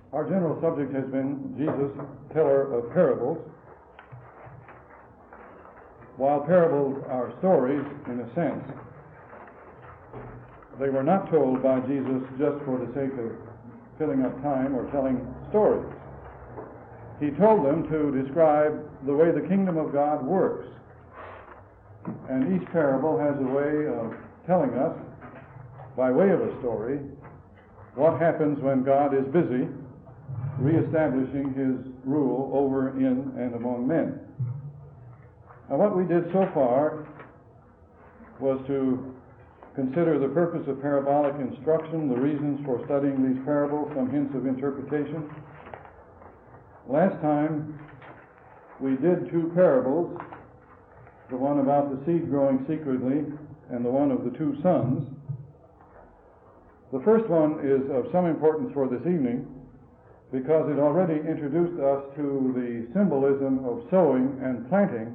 Our general subject has been Jesus, teller of parables. While parables are stories, in a sense, they were not told by Jesus just for the sake of filling up time or telling stories. He told them to describe the way the kingdom of God works. And each parable has a way of telling us, by way of a story, what happens when God is busy reestablishing his rule over, in, and among men. Now, what we did so far was to consider the purpose of parabolic instruction, the reasons for studying these parables, some hints of interpretation. Last time, we did two parables, the one about the seed growing secretly and the one of the two sons. The first one is of some importance for this evening because it already introduced us to the symbolism of sowing and planting,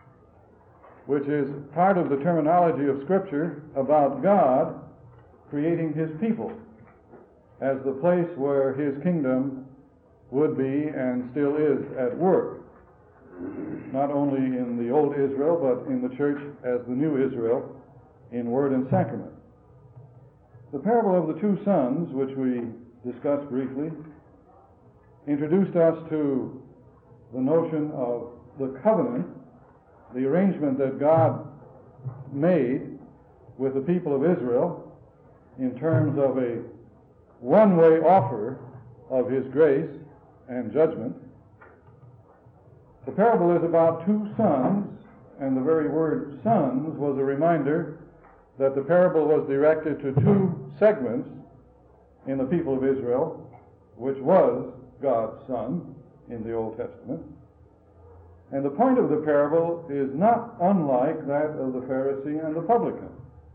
which is part of the terminology of Scripture about God creating his people as the place where his kingdom would be and still is at work, not only in the old Israel, but in the church as the new Israel in word and sacrament. The parable of the two sons, which we discussed briefly, introduced us to the notion of the covenant, the arrangement that God made with the people of Israel in terms of a one-way offer of his grace and judgment. The parable is about two sons, and the very word sons was a reminder that the parable was directed to two segments in the people of Israel, which was God's Son in the Old Testament. And the point of the parable is not unlike that of the Pharisee and the publican,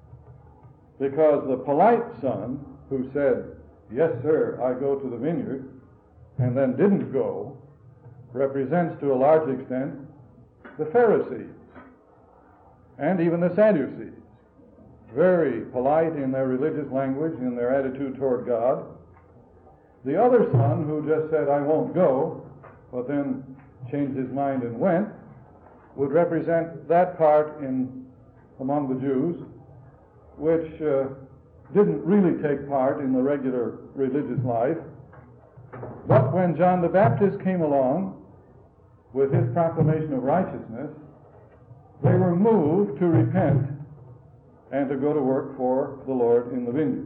because the polite son who said, "Yes, sir, I go to the vineyard," and then didn't go, represents to a large extent the Pharisees and even the Sadducees, very polite in their religious language, in their attitude toward God. The other son, who just said, "I won't go," but then changed his mind and went, would represent that part among the Jews which didn't really take part in the regular religious life. But when John the Baptist came along with his proclamation of righteousness, they were moved to repent and to go to work for the Lord in the vineyard.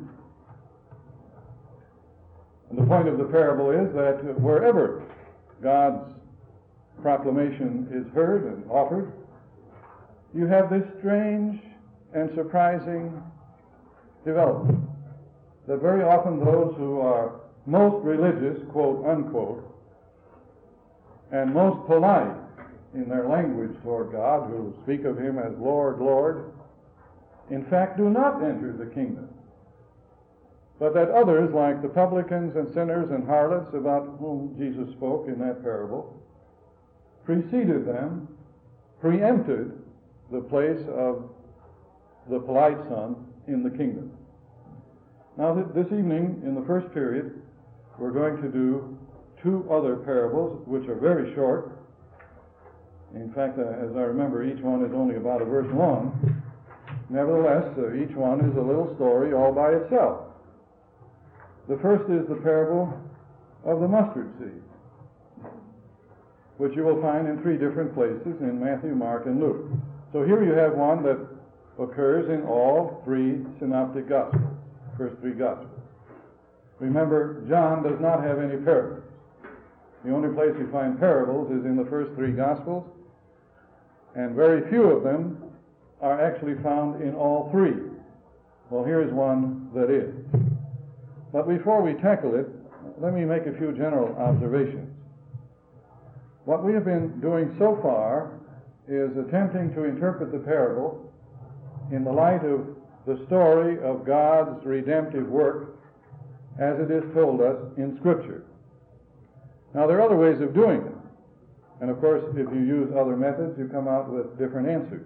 And the point of the parable is that wherever God's proclamation is heard and offered, you have this strange and surprising development, that very often those who are most religious, quote unquote, and most polite in their language toward God, who speak of him as Lord, Lord, in fact do not enter the kingdom, but that others, like the publicans and sinners and harlots about whom Jesus spoke in that parable, preceded them, preempted the place of the polite son in the kingdom. Now, this evening, in the first period, we're going to do two other parables, which are very short. In fact, as I remember, each one is only about a verse long. Nevertheless, each one is a little story all by itself. The first is the parable of the mustard seed, which you will find in three different places in Matthew, Mark, and Luke. So here you have one that occurs in all three synoptic gospels, first three gospels. Remember, John does not have any parables. The only place you find parables is in the first three gospels, and very few of them are actually found in all three. Well, here is one that is. But before we tackle it, let me make a few general observations. What we have been doing so far is attempting to interpret the parable in the light of the story of God's redemptive work as it is told us in Scripture. Now, there are other ways of doing it. And of course, if you use other methods, you come out with different answers.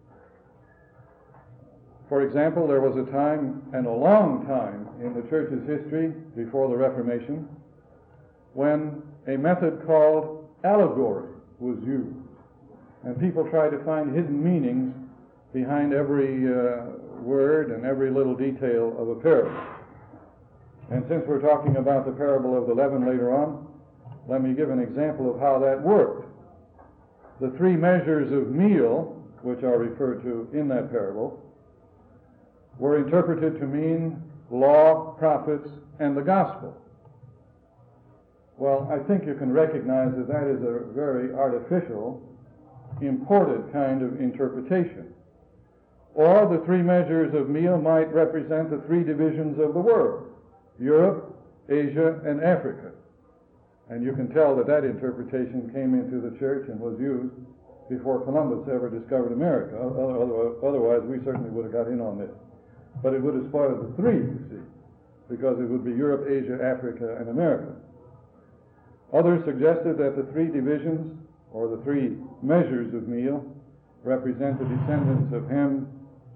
For example, there was a time, and a long time, in the church's history before the Reformation, when a method called allegory was used. And people try to find hidden meanings behind every word and every little detail of a parable. And since we're talking about the parable of the leaven later on, let me give an example of how that worked. The 3 measures of meal, which are referred to in that parable, were interpreted to mean law, prophets, and the gospel. Well, I think you can recognize that that is a very artificial, imported kind of interpretation. Or the 3 measures of meal might represent the 3 divisions of the world: Europe, Asia, and Africa. And you can tell that that interpretation came into the church and was used before Columbus ever discovered America. Otherwise, we certainly would have got in on this. But it would have spoiled the 3, you see, because it would be Europe, Asia, Africa, and America. Others suggested that the 3 divisions, or the 3 measures of meal, represent the descendants of Ham,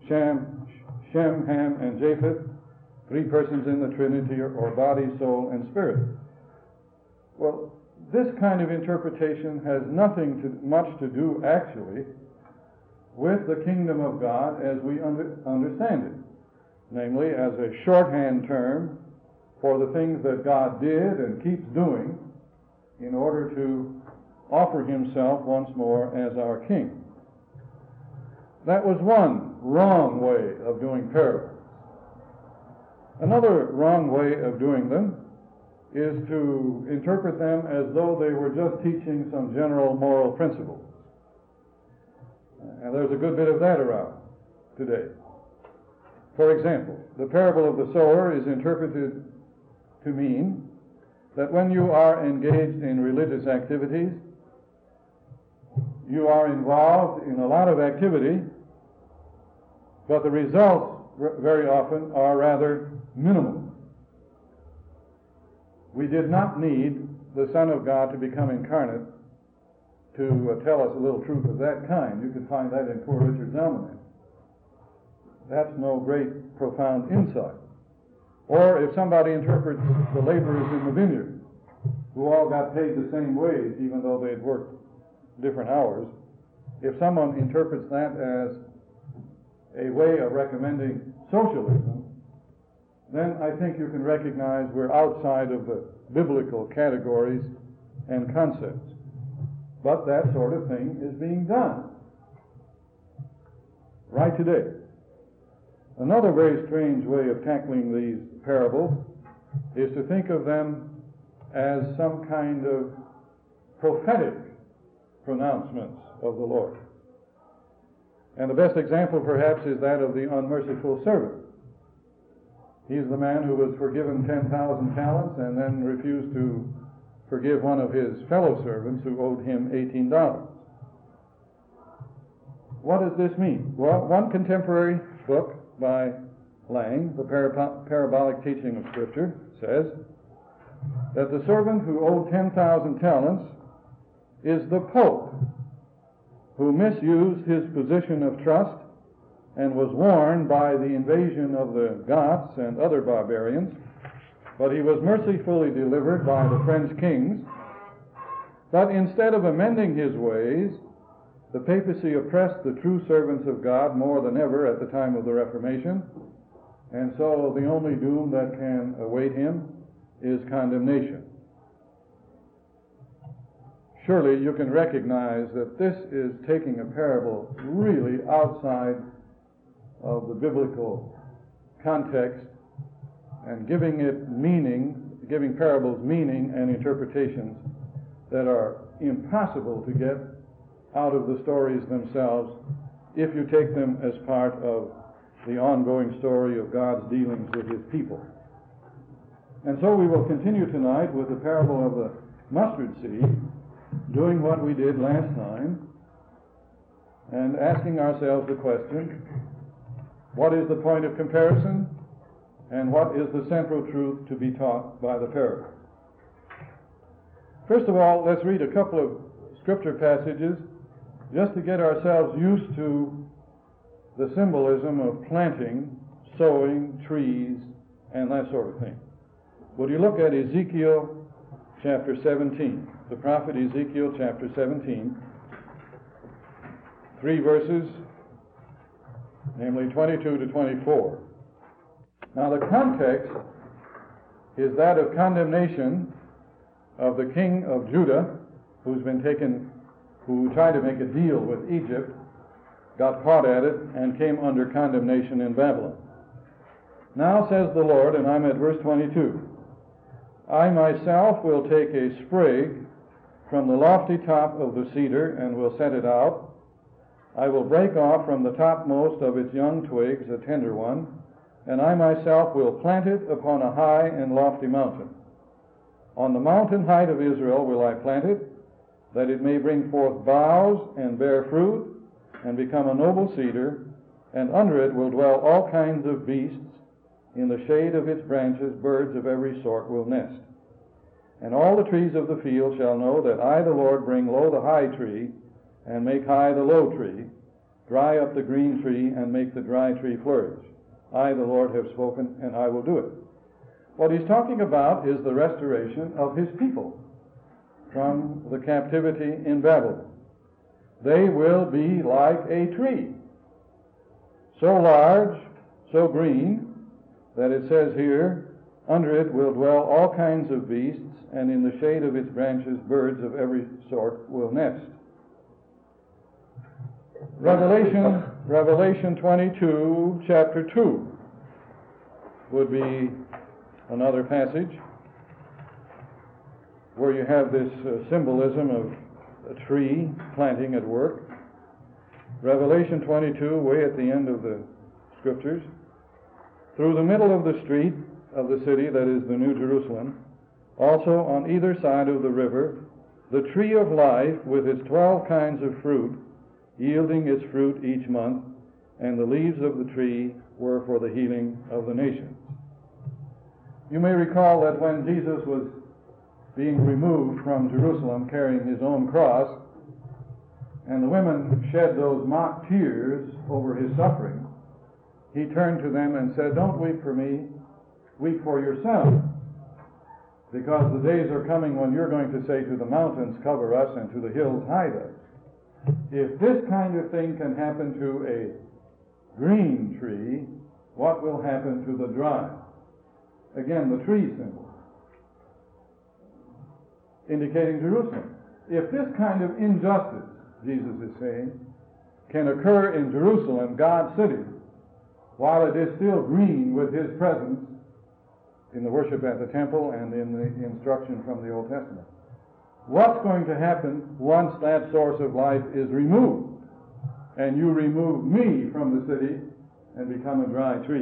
Ham, and Japheth, 3 persons in the Trinity, or body, soul, and spirit. Well, this kind of interpretation has much to do, actually, with the kingdom of God as we understand it, namely as a shorthand term for the things that God did and keeps doing in order to offer himself once more as our king. That was one wrong way of doing parables. Another wrong way of doing them is to interpret them as though they were just teaching some general moral principles. And there's a good bit of that around today. For example, the parable of the sower is interpreted to mean that when you are engaged in religious activities, you are involved in a lot of activity, but the results very often are rather minimal. We did not need the Son of God to become incarnate to tell us a little truth of that kind. You can find that in Poor Richard's Almanac. That's no great, profound insight. Or if somebody interprets the laborers in the vineyard, who all got paid the same wage, even though they had worked different hours, if someone interprets that as a way of recommending socialism, then I think you can recognize we're outside of the biblical categories and concepts. But that sort of thing is being done right today. Another very strange way of tackling these parables is to think of them as some kind of prophetic pronouncements of the Lord. And the best example, perhaps, is that of the unmerciful servant. He's the man who was forgiven 10,000 talents and then refused to forgive one of his fellow servants who owed him $18. What does this mean? Well, one contemporary book by Lang, The Parabolic Teaching of Scripture, says that the servant who owed 10,000 talents is the Pope, who misused his position of trust and was warned by the invasion of the Goths and other barbarians, but he was mercifully delivered by the French kings. But instead of amending his ways, the papacy oppressed the true servants of God more than ever at the time of the Reformation, and so the only doom that can await him is condemnation. Surely you can recognize that this is taking a parable really outside of the biblical context and giving it meaning, giving parables meaning and interpretations that are impossible to get out of the stories themselves if you take them as part of the ongoing story of God's dealings with his people. And so we will continue tonight with the parable of the mustard seed, doing what we did last time, and asking ourselves the question, what is the point of comparison, and what is the central truth to be taught by the parable? First of all, let's read a couple of scripture passages just to get ourselves used to the symbolism of planting, sowing, trees, and that sort of thing. Would you look at Ezekiel chapter 17. The prophet Ezekiel chapter 17. 3 verses, namely 22 to 24. Now the context is that of condemnation of the king of Judah, who tried to make a deal with Egypt, got caught at it, and came under condemnation in Babylon. Now says the Lord, and I'm at verse 22, I myself will take a sprig from the lofty top of the cedar and will set it out. I will break off from the topmost of its young twigs a tender one, and I myself will plant it upon a high and lofty mountain. On the mountain height of Israel will I plant it, that it may bring forth boughs and bear fruit, and become a noble cedar, and under it will dwell all kinds of beasts. In the shade of its branches birds of every sort will nest. And all the trees of the field shall know that I, the Lord, bring low the high tree, and make high the low tree, dry up the green tree, and make the dry tree flourish. I, the Lord, have spoken, and I will do it. What he's talking about is the restoration of his people from the captivity in Babylon. They will be like a tree, so large, so green, that it says here, under it will dwell all kinds of beasts, and in the shade of its branches birds of every sort will nest. Revelation 22, chapter 2 would be another passage where you have this symbolism of a tree planting at work. Revelation 22, way at the end of the scriptures. Through the middle of the street of the city, that is the New Jerusalem, also on either side of the river, the tree of life with its 12 kinds of fruit, yielding its fruit each month, and the leaves of the tree were for the healing of the nations. You may recall that when Jesus was being removed from Jerusalem carrying his own cross, and the women shed those mock tears over his suffering, he turned to them and said, don't weep for me, weep for yourself, because the days are coming when you're going to say to the mountains, cover us, and to the hills, hide us. If this kind of thing can happen to a green tree, what will happen to the dry? Again, the tree symbol, indicating Jerusalem. If this kind of injustice, Jesus is saying, can occur in Jerusalem, God's city, while it is still green with his presence in the worship at the temple and in the instruction from the Old Testament, what's going to happen once that source of life is removed, and you remove me from the city and become a dry tree?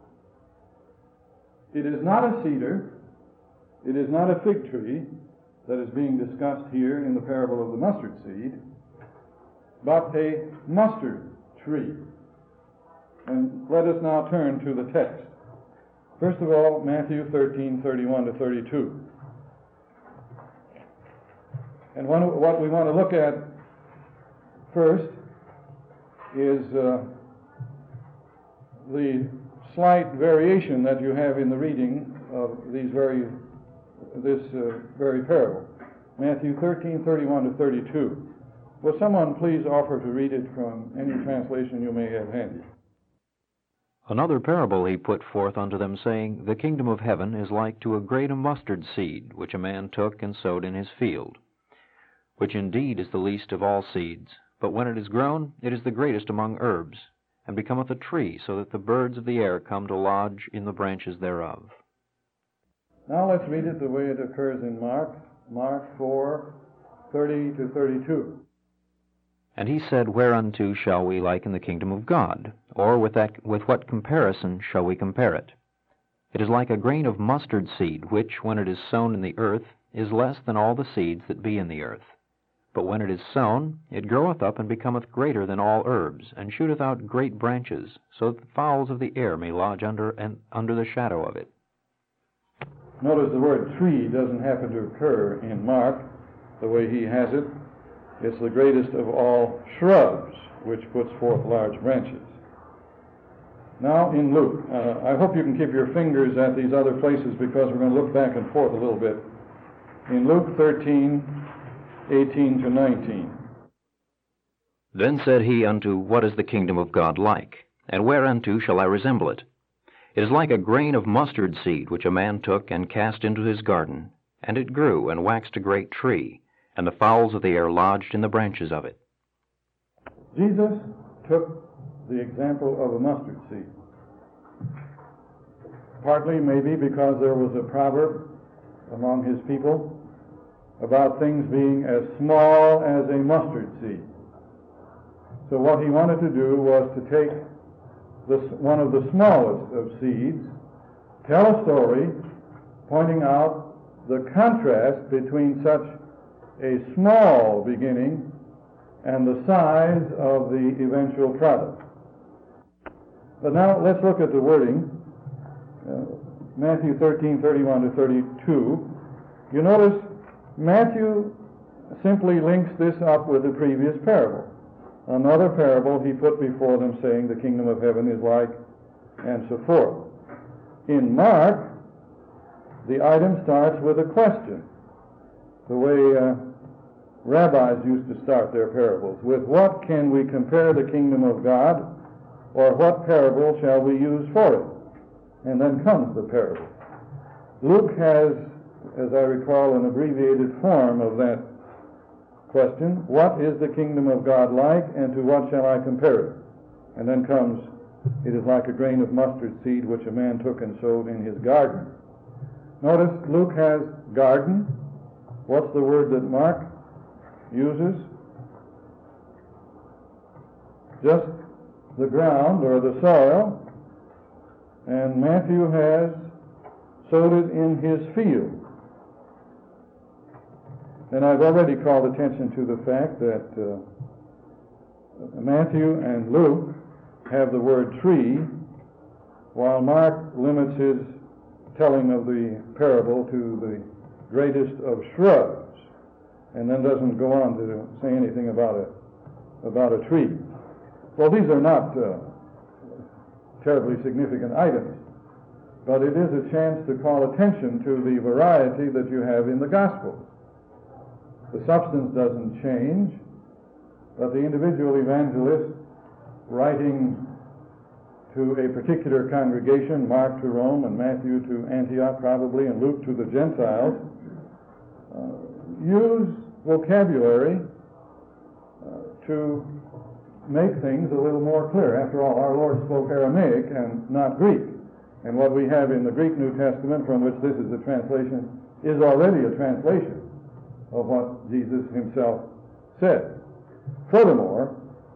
It is not a cedar, it is not a fig tree that is being discussed here in the parable of the mustard seed, but a mustard tree. And let us now turn to the text. First of all, Matthew 13, 31 to 32. And what we want to look at first is the slight variation that you have in the reading of this very parable. Matthew 13, 31 to 32. Will someone please offer to read it from any translation you may have handy? Another parable he put forth unto them, saying, The kingdom of heaven is like to a grain of mustard seed, which a man took and sowed in his field, which indeed is the least of all seeds. But when it is grown, it is the greatest among herbs, and becometh a tree, so that the birds of the air come to lodge in the branches thereof. Now let's read it the way it occurs in Mark 4, 30 to 32. And he said, Whereunto shall we liken the kingdom of God? Or with what comparison shall we compare it? It is like a grain of mustard seed, which, when it is sown in the earth, is less than all the seeds that be in the earth. But when it is sown, it groweth up and becometh greater than all herbs, and shooteth out great branches, so that the fowls of the air may lodge under the shadow of it. Notice the word tree doesn't happen to occur in Mark the way he has it. It's the greatest of all shrubs, which puts forth large branches. Now in Luke, I hope you can keep your fingers at these other places, because we're going to look back and forth a little bit in Luke 13:18 to 19. Then said he unto, What is the kingdom of God like? And whereunto shall I resemble it? It is like a grain of mustard seed, which a man took and cast into his garden. And it grew, and waxed a great tree, and the fowls of the air lodged in the branches of it. Jesus took the example of a mustard seed. Partly maybe because there was a proverb among his people about things being as small as a mustard seed. So what he wanted to do was to take one of the smallest of seeds, tell a story pointing out the contrast between such a small beginning and the size of the eventual product. But now let's look at the wording. Matthew 13:31 to 32. You notice Matthew simply links this up with the previous parable. Another parable he put before them, saying, the kingdom of heaven is like, and so forth. In Mark, the item starts with a question, the way rabbis used to start their parables. With what can we compare the kingdom of God, or what parable shall we use for it? And then comes the parable. Luke has, as I recall, an abbreviated form of that question. What is the kingdom of God like, and to what shall I compare it? And then comes, it is like a grain of mustard seed which a man took and sowed in his garden. Notice Luke has garden. What's the word that Mark uses? Just the ground or the soil. And Matthew has sowed it in his field. And I've already called attention to the fact that Matthew and Luke have the word tree, while Mark limits his telling of the parable to the greatest of shrubs, and then doesn't go on to say anything about a tree. Well, these are not terribly significant items, but it is a chance to call attention to the variety that you have in the Gospels. The substance doesn't change, but the individual evangelist writing to a particular congregation, Mark to Rome and Matthew to Antioch probably, and Luke to the Gentiles, use vocabulary to make things a little more clear. After all, our Lord spoke Aramaic and not Greek. And what we have in the Greek New Testament, from which this is a translation, is already a translation of what Jesus himself said. Furthermore,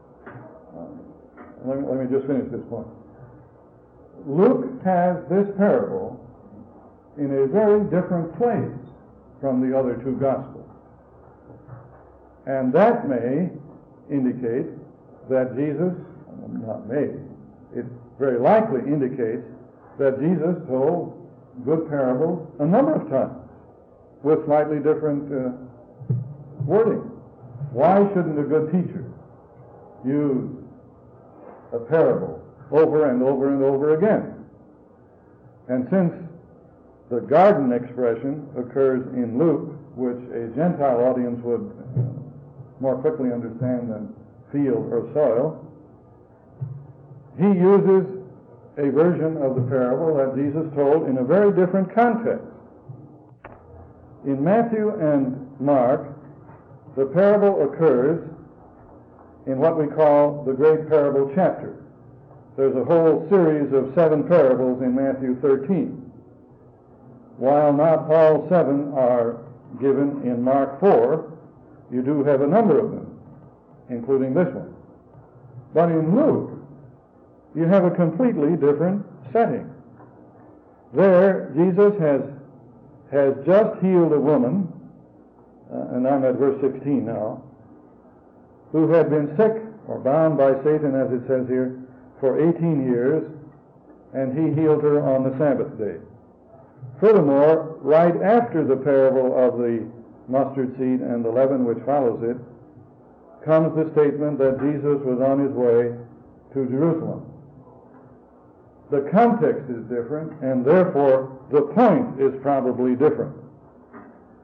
let me just finish this point. Luke has this parable in a very different place from the other two Gospels. And that may indicate that Jesus, not may, it very likely indicates that Jesus told good parables a number of times with slightly different wording. Why shouldn't a good teacher use a parable over and over and over again? And since the garden expression occurs in Luke, which a Gentile audience would more quickly understand than field or soil, he uses a version of the parable that Jesus told in a very different context. In Matthew and Mark, the parable occurs in what we call the Great Parable Chapter. There's a whole series of 7 parables in Matthew 13. While not all 7 are given in Mark 4, you do have a number of them, including this one. But in Luke, you have a completely different setting. There, Jesus has just healed a woman, and I'm at verse 16 now, who had been sick or bound by Satan, as it says here, for 18 years, and he healed her on the Sabbath day. Furthermore, right after the parable of the mustard seed and the leaven which follows it, comes the statement that Jesus was on his way to Jerusalem. The context is different, and therefore the point is probably different.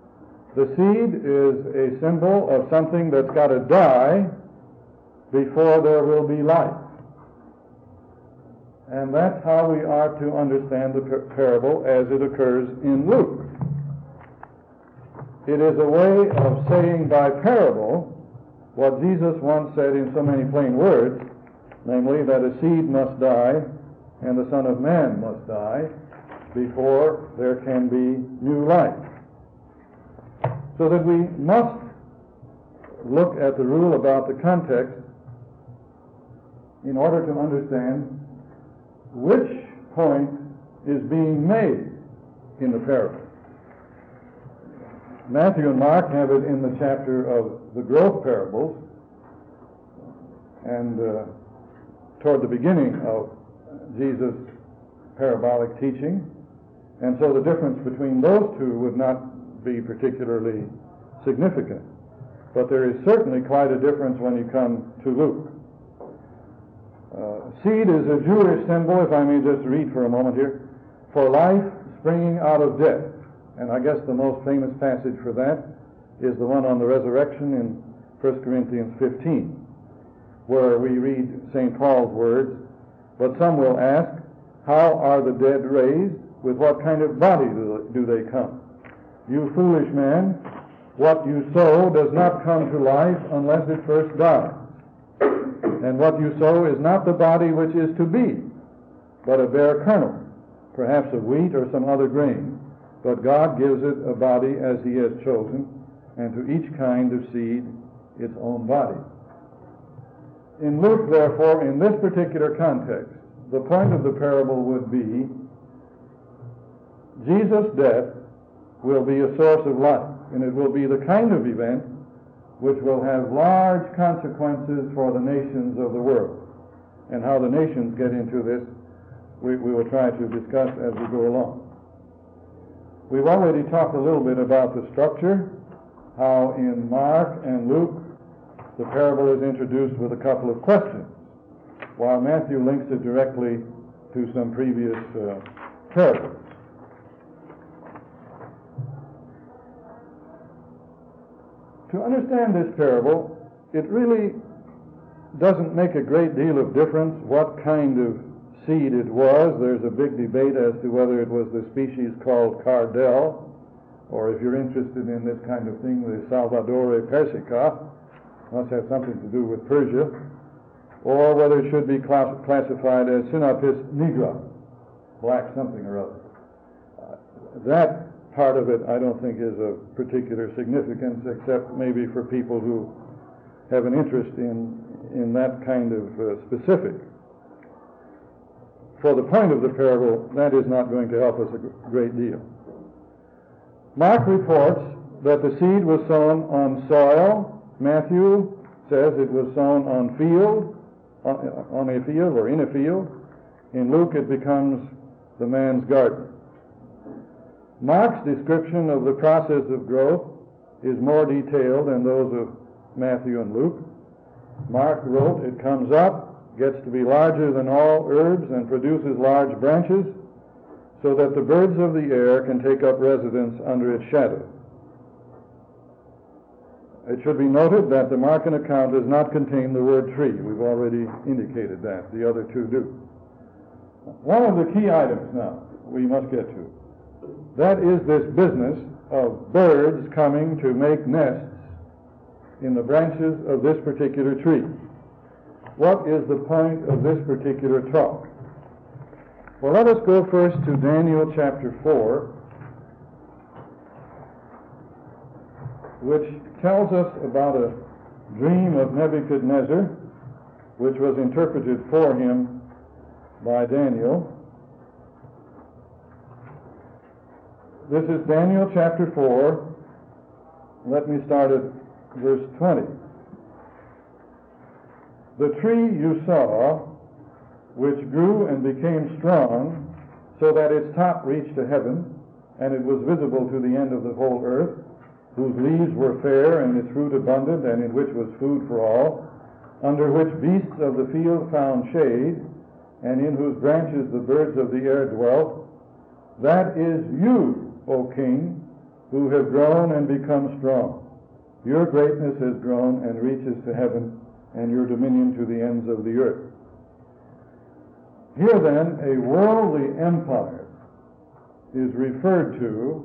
The seed is a symbol of something that's got to die before there will be life. And that's how we are to understand the parable as it occurs in Luke. It is a way of saying by parable what Jesus once said in so many plain words, namely that a seed must die and the Son of Man must die before there can be new life. So that we must look at the rule about the context in order to understand which point is being made in the parable. Matthew and Mark have it in the chapter of the growth parables, and toward the beginning of Jesus' parabolic teaching, and so the difference between those two would not be particularly significant. But there is certainly quite a difference when you come to Luke. Seed is a Jewish symbol, if I may just read for a moment here, for life springing out of death. And I guess the most famous passage for that is the one on the resurrection in 1 Corinthians 15, where we read St. Paul's words, "But some will ask, how are the dead raised? With what kind of body do they come? You foolish man, what you sow does not come to life unless it first dies. And what you sow is not the body which is to be, but a bare kernel, perhaps of wheat or some other grain. But God gives it a body as he has chosen, and to each kind of seed its own body." In Luke, therefore, in this particular context, the point of the parable would be Jesus' death will be a source of life, and it will be the kind of event which will have large consequences for the nations of the world. And how the nations get into this, we will try to discuss as we go along. We've already talked a little bit about the structure, how in Mark and Luke the parable is introduced with a couple of questions, while Matthew links it directly to some previous parables. To understand this parable, it really doesn't make a great deal of difference what kind of seed it was. There's a big debate as to whether it was the species called cardell, or if you're interested in this kind of thing, the Salvadore persica, must have something to do with Persia, or whether it should be classified as Sinapis nigra, black something or other. That part of it I don't think is of particular significance, except maybe for people who have an interest in that kind of specific. For the point of the parable, that is not going to help us a great deal. Mark reports that the seed was sown on soil. Matthew says it was sown on a field or in a field. In Luke, it becomes the man's garden. Mark's description of the process of growth is more detailed than those of Matthew and Luke. Mark wrote, "It comes up, gets to be larger than all herbs, and produces large branches, so that the birds of the air can take up residence under its shadow." It should be noted that the Markan account does not contain the word tree. We've already indicated that. The other two do. One of the key items now we must get to, that is this business of birds coming to make nests in the branches of this particular tree. What is the point of this particular talk? Well, let us go first to Daniel chapter 4, which tells us about a dream of Nebuchadnezzar, which was interpreted for him by Daniel. This is Daniel chapter 4. Let me start at verse 20. "The tree you saw, which grew and became strong, so that its top reached to heaven, and it was visible to the end of the whole earth, whose leaves were fair and its fruit abundant, and in which was food for all, under which beasts of the field found shade, and in whose branches the birds of the air dwelt, that is you, O king, who have grown and become strong. Your greatness has grown and reaches to heaven, and your dominion to the ends of the earth. Here then, a worldly empire is referred to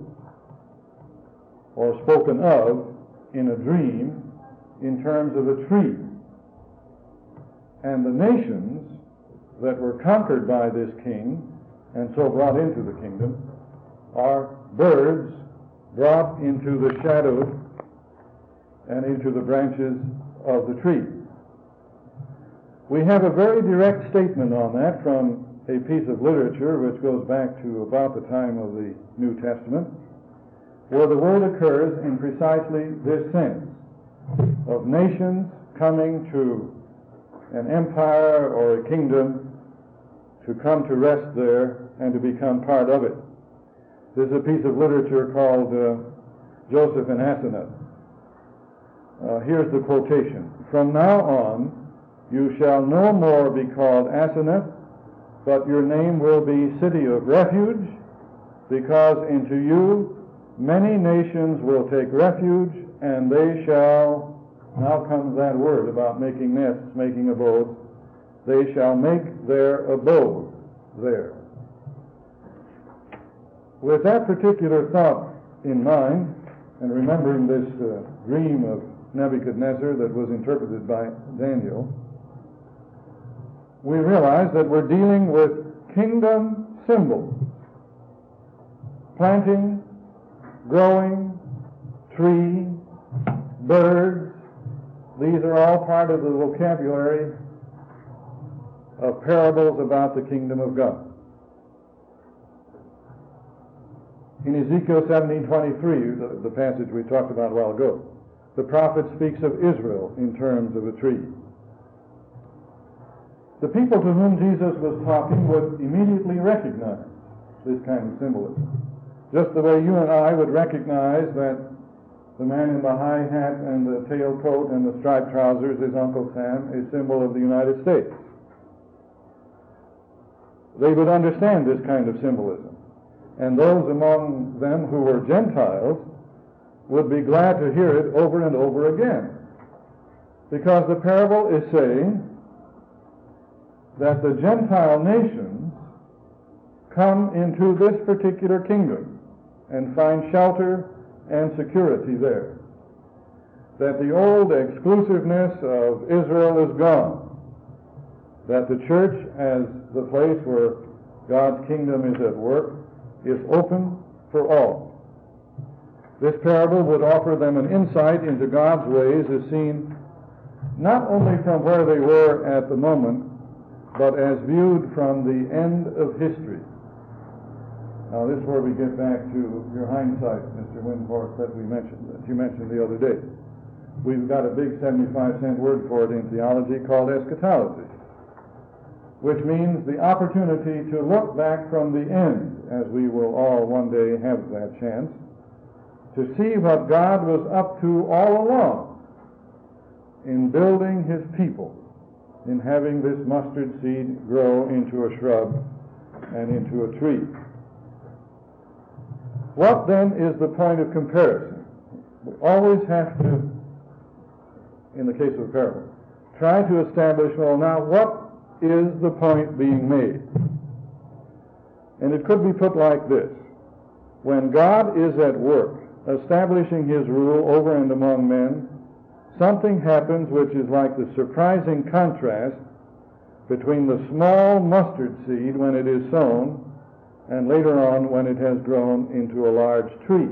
or spoken of in a dream in terms of a tree. And the nations that were conquered by this king and so brought into the kingdom are birds brought into the shadow and into the branches of the tree. We have a very direct statement on that from a piece of literature which goes back to about the time of the New Testament, where the word occurs in precisely this sense of nations coming to an empire or a kingdom to come to rest there and to become part of it. There's a piece of literature called Joseph and Asenath. Here's the quotation. From now on, you shall no more be called Asenath, but your name will be City of Refuge, because into you many nations will take refuge, and they shall, now comes that word about making nests, making abodes, they shall make their abode there. With that particular thought in mind, and remembering this dream of Nebuchadnezzar that was interpreted by Daniel, we realize that we're dealing with kingdom symbols. Planting, growing, tree, birds, these are all part of the vocabulary of parables about the kingdom of God. In Ezekiel 17:23, the passage we talked about a while ago, the prophet speaks of Israel in terms of a tree. The people to whom Jesus was talking would immediately recognize this kind of symbolism. Just the way you and I would recognize that the man in the high hat and the tailcoat and the striped trousers is Uncle Sam, a symbol of the United States. They would understand this kind of symbolism. And those among them who were Gentiles would be glad to hear it over and over again. Because the parable is saying that the Gentile nations come into this particular kingdom and find shelter and security there. That the old exclusiveness of Israel is gone. That the church, as the place where God's kingdom is at work, is open for all. This parable would offer them an insight into God's ways as seen not only from where they were at the moment, but as viewed from the end of history. Now this is where we get back to your hindsight, Mr. Windhorst, that you mentioned the other day. We've got a big 75-cent word for it in theology called eschatology, which means the opportunity to look back from the end, as we will all one day have that chance, to see what God was up to all along in building his people, in having this mustard seed grow into a shrub and into a tree. What then is the point of comparison? We always have to, in the case of a parable, try to establish, well, now what is the point being made? And it could be put like this. When God is at work, establishing his rule over and among men, something happens which is like the surprising contrast between the small mustard seed when it is sown and later on when it has grown into a large tree.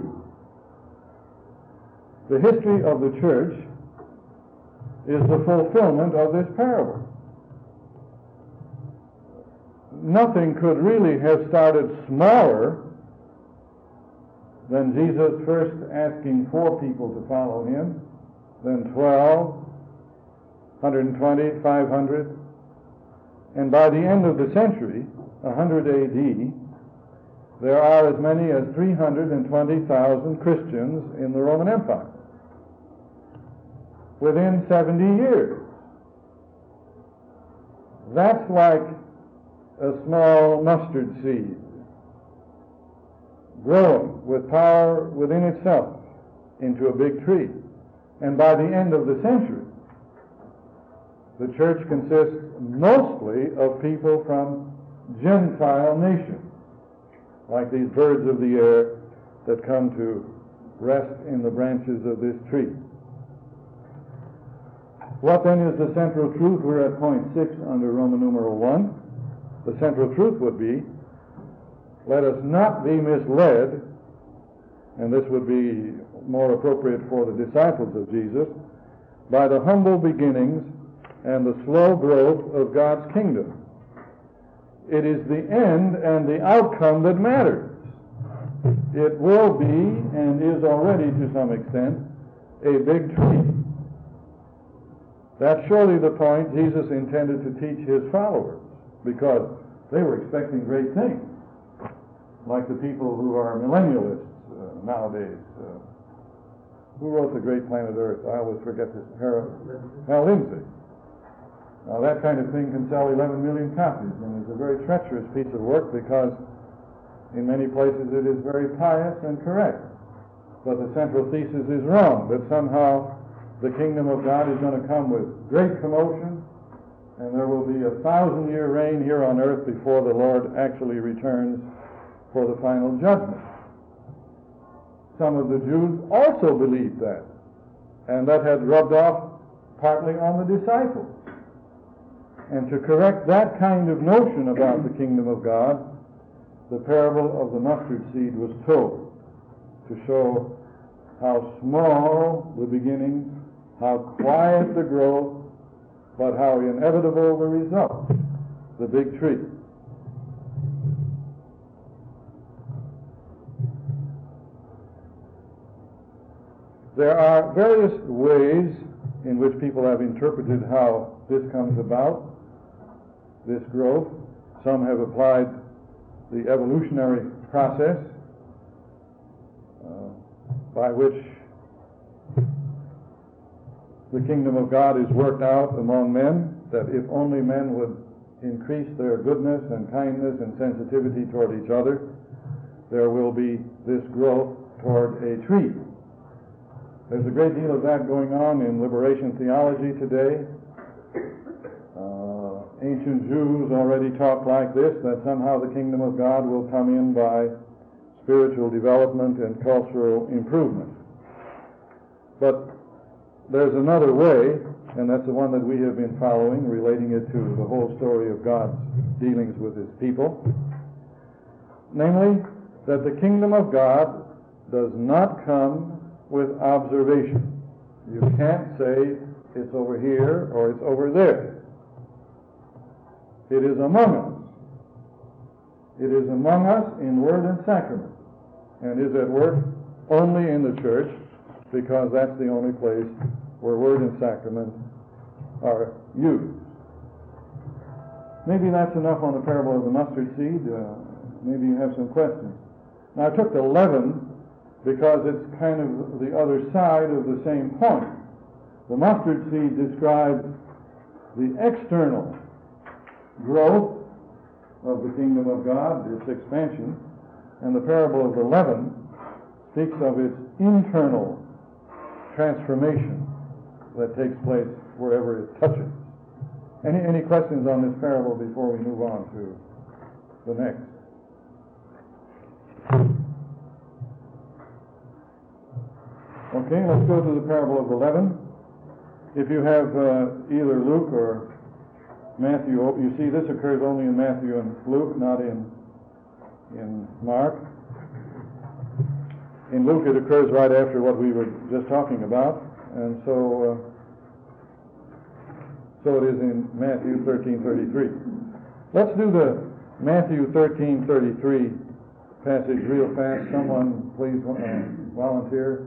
The history of the church is the fulfillment of this parable. Nothing could really have started smaller than Jesus first asking 4 people to follow him, then 12, 120, 500, and by the end of the century, 100 A.D., there are as many as 320,000 Christians in the Roman Empire within 70 years. That's like a small mustard seed. growing with power within itself into a big tree. And by the end of the century, the church consists mostly of people from Gentile nations, like these birds of the air that come to rest in the branches of this tree. What then is the central truth? We're at point 6 under Roman numeral 1. The central truth would be, let us not be misled, and this would be more appropriate for the disciples of Jesus, by the humble beginnings and the slow growth of God's kingdom. It is the end and the outcome that matters. It will be, and is already to some extent, a big tree. That's surely the point Jesus intended to teach his followers, because they were expecting great things, like the people who are millennialists nowadays. Who wrote The Great Planet Earth? I always forget this. Hal Lindsey. Now that kind of thing can sell 11 million copies, and is a very treacherous piece of work because in many places it is very pious and correct. But the central thesis is wrong, that somehow the kingdom of God is going to come with great commotion, and there will be a 1,000-year reign here on earth before the Lord actually returns for the final judgment. Some of the Jews also believed that, and that had rubbed off partly on the disciples. And to correct that kind of notion about the kingdom of God, the parable of the mustard seed was told to show how small the beginning, how quiet the growth, but how inevitable the result, the big tree. There are various ways in which people have interpreted how this comes about, this growth. Some have applied the evolutionary process by which the kingdom of God is worked out among men, that if only men would increase their goodness and kindness and sensitivity toward each other, there will be this growth toward a tree. There's a great deal of that going on in liberation theology today. Ancient Jews already talked like this, that somehow the kingdom of God will come in by spiritual development and cultural improvement. But there's another way, and that's the one that we have been following, relating it to the whole story of God's dealings with his people. Namely, that the kingdom of God does not come with observation. You can't say it's over here or it's over there. It is among us. It is among us in word and sacrament, and is at work only in the church, because that's the only place where word and sacrament are used. Maybe that's enough on the parable of the mustard seed. Maybe you have some questions. Now, I took the leaven because it's kind of the other side of the same point. The mustard seed describes the external growth of the kingdom of God, its expansion, and the parable of the leaven speaks of its internal transformation that takes place wherever it touches. Any questions on this parable before we move on to the next? Okay, let's go to the parable of the leaven. If you have either Luke or Matthew, you see this occurs only in Matthew and Luke, not in Mark. In Luke it occurs right after what we were just talking about, and so it is in Matthew 13:33. Let's do the Matthew 13:33 passage real fast. Someone please volunteer.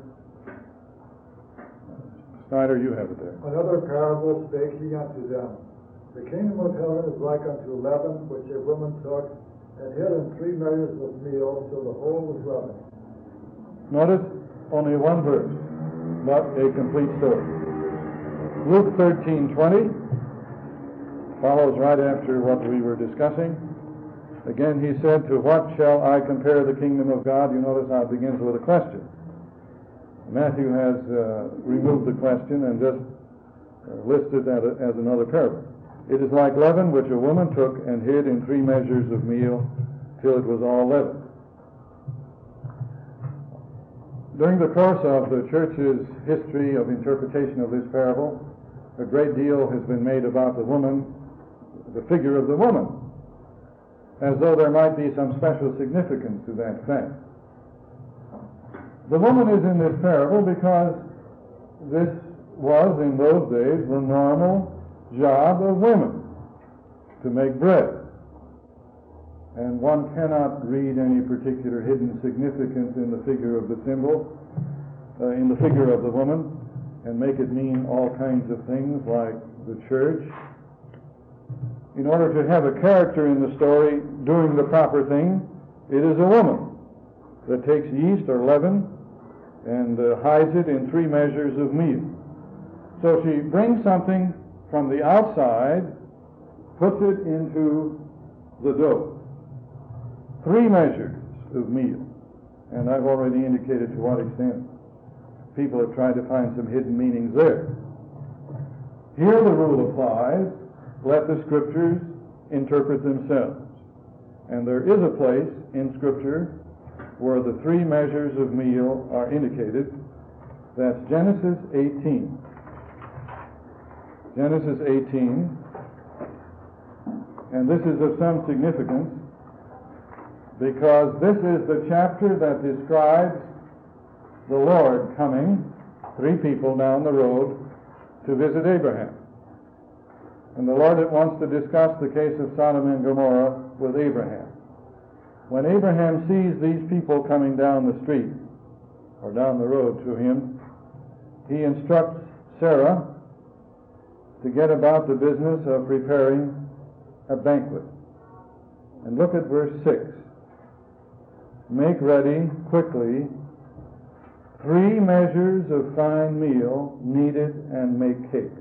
Snyder, you have it there. Another parable spake he unto them. The kingdom of heaven is like unto leaven, which a woman took and hid in 3 measures of meal till the whole was leavened. Notice only one verse, but a complete story. Luke 13:20 follows right after what we were discussing. Again, he said, to what shall I compare the kingdom of God? You notice how it begins with a question. Matthew has removed the question and just listed that as another parable. It is like leaven which a woman took and hid in 3 measures of meal till it was all leavened. During the course of the church's history of interpretation of this parable, a great deal has been made about the woman, the figure of the woman, as though there might be some special significance to that fact. The woman is in this parable because this was, in those days, the normal job of women, to make bread. And one cannot read any particular hidden significance in the figure of the symbol, in the figure of the woman, and make it mean all kinds of things like the church. In order to have a character in the story doing the proper thing, it is a woman that takes yeast or leaven and hides it in 3 measures of meal. So she brings something from the outside, puts it into the dough. 3 measures of meal. And I've already indicated to what extent people have tried to find some hidden meanings there. Here the rule applies, let the Scriptures interpret themselves. And there is a place in Scripture where the 3 measures of meal are indicated. That's Genesis 18. Genesis 18. And this is of some significance because this is the chapter that describes the Lord coming, 3 people down the road, to visit Abraham. And the Lord wants to discuss the case of Sodom and Gomorrah with Abraham. When Abraham sees these people coming down the street, or down the road to him, he instructs Sarah to get about the business of preparing a banquet. And look at verse 6. Make ready quickly 3 measures of fine meal, knead it, and make cakes.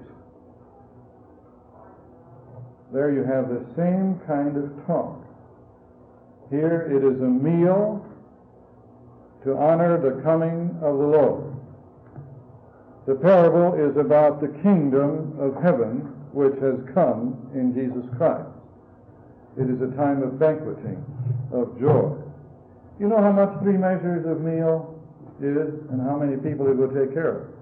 There you have the same kind of talk. Here it is a meal to honor the coming of the Lord. The parable is about the kingdom of heaven which has come in Jesus Christ. It is a time of banqueting, of joy. You know how much 3 measures of meal is and how many people it will take care of?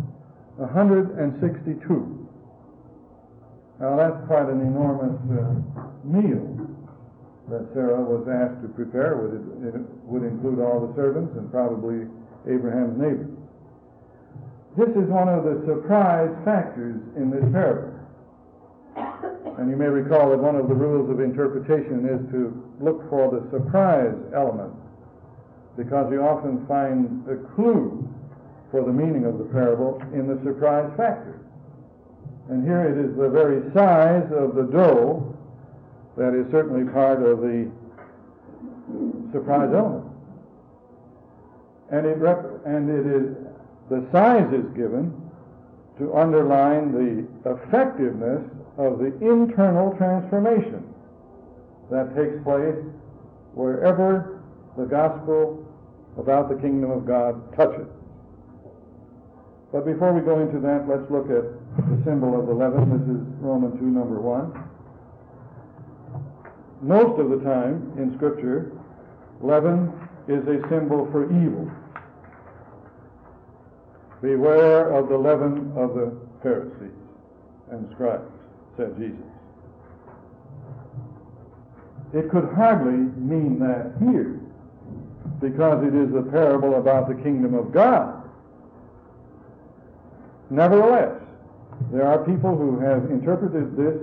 162. Now that's quite an enormous meal that Sarah was asked to prepare. It would include all the servants and probably Abraham's neighbors. This is one of the surprise factors in this parable. And you may recall that one of the rules of interpretation is to look for the surprise element, because you often find a clue for the meaning of the parable in the surprise factor. And here it is the very size of the dough that is certainly part of the surprise element. And it is the size is given to underline the effectiveness of the internal transformation that takes place wherever the gospel about the kingdom of God touches. But before we go into that, let's look at the symbol of the leaven. This is Romans 2, number 1. Most of the time in Scripture, leaven is a symbol for evil. Beware of the leaven of the Pharisees and scribes, said Jesus. It could hardly mean that here, because it is a parable about the kingdom of God. Nevertheless, there are people who have interpreted this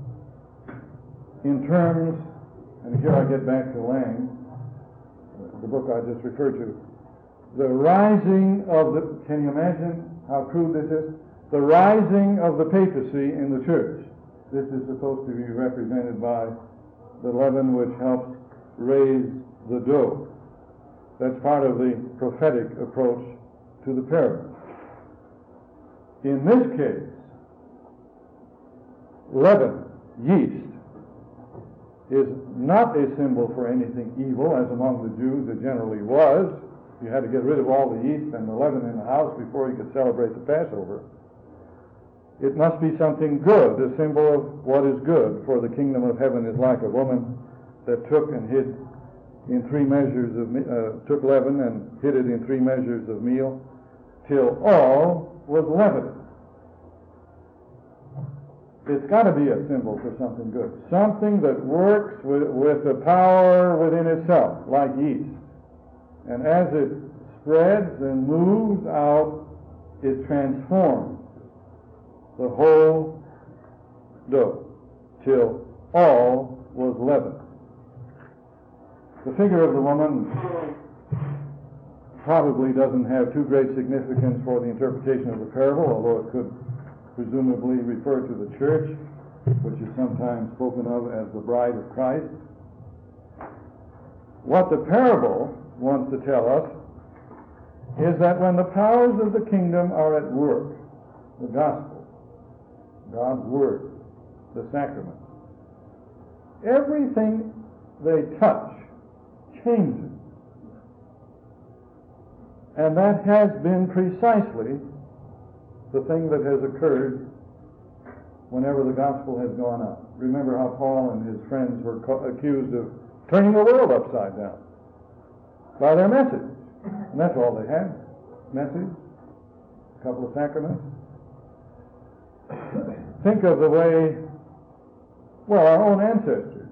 in terms, and here I get back to Lang, the book I just referred to, the rising of the, can you imagine how crude this is? The rising of the papacy in the church. This is supposed to be represented by the leaven which helps raise the dough. That's part of the prophetic approach to the parable. In this case, leaven, yeast, is not a symbol for anything evil, as among the Jews it generally was. You had to get rid of all the yeast and the leaven in the house before you could celebrate the Passover. It must be something good, a symbol of what is good, for the kingdom of heaven is like a woman that took and hid in 3 measures of took leaven and hid it in 3 measures of meal till all was leavened. It's got to be a symbol for something good, something that works with the power within itself, like yeast. And as it spreads and moves out, it transforms the whole dough till all was leavened. The figure of the woman probably doesn't have too great significance for the interpretation of the parable, although it could presumably refer to the church, which is sometimes spoken of as the bride of Christ. What the parable wants to tell us is that when the powers of the kingdom are at work, the gospel, God's word, the sacrament, everything they touch changes. And that has been precisely the thing that has occurred whenever the gospel has gone out. Remember how Paul and his friends were accused of turning the world upside down by their message. And that's all they had. Message, a couple of sacraments. Think of the way, well, our own ancestors,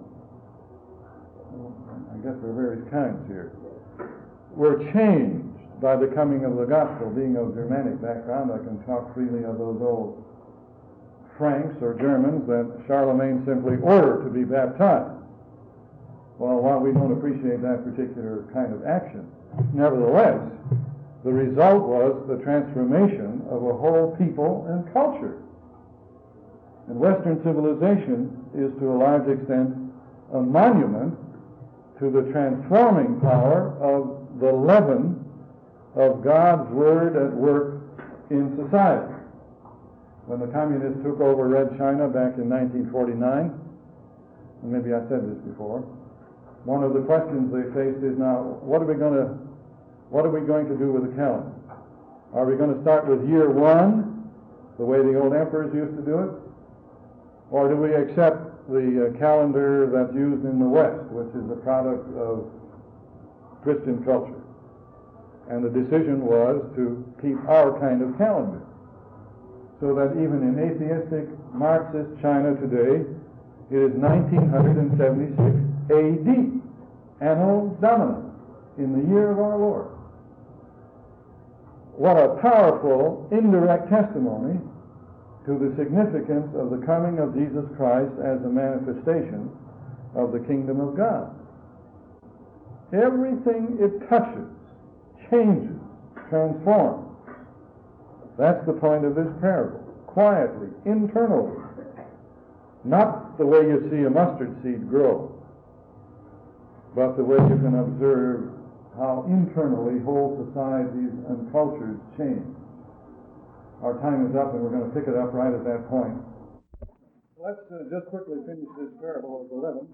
I guess there are various kinds here, were changed by the coming of the gospel. Being of Germanic background, I can talk freely of those old Franks or Germans that Charlemagne simply ordered to be baptized. Well, while we don't appreciate that particular kind of action, nevertheless, the result was the transformation of a whole people and culture. And Western civilization is to a large extent a monument to the transforming power of the leaven of God's Word at work in society. When the communists took over Red China back in 1949, and maybe I said this before, one of the questions they faced is now, what are we going to do with the calendar? Are we going to start with year 1, the way the old emperors used to do it? Or do we accept the calendar that's used in the West, which is a product of Christian culture? And the decision was to keep our kind of calendar. So that even in atheistic Marxist China today, it is 1976 AD, Anno Domini, in the year of our Lord. What a powerful indirect testimony to the significance of the coming of Jesus Christ as a manifestation of the kingdom of God. Everything it touches changes, transforms. That's the point of this parable. Quietly, internally. Not the way you see a mustard seed grow, but the way you can observe how internally whole societies and cultures change. Our time is up, and we're going to pick it up right at that point. Let's just quickly finish this parable of the leaven.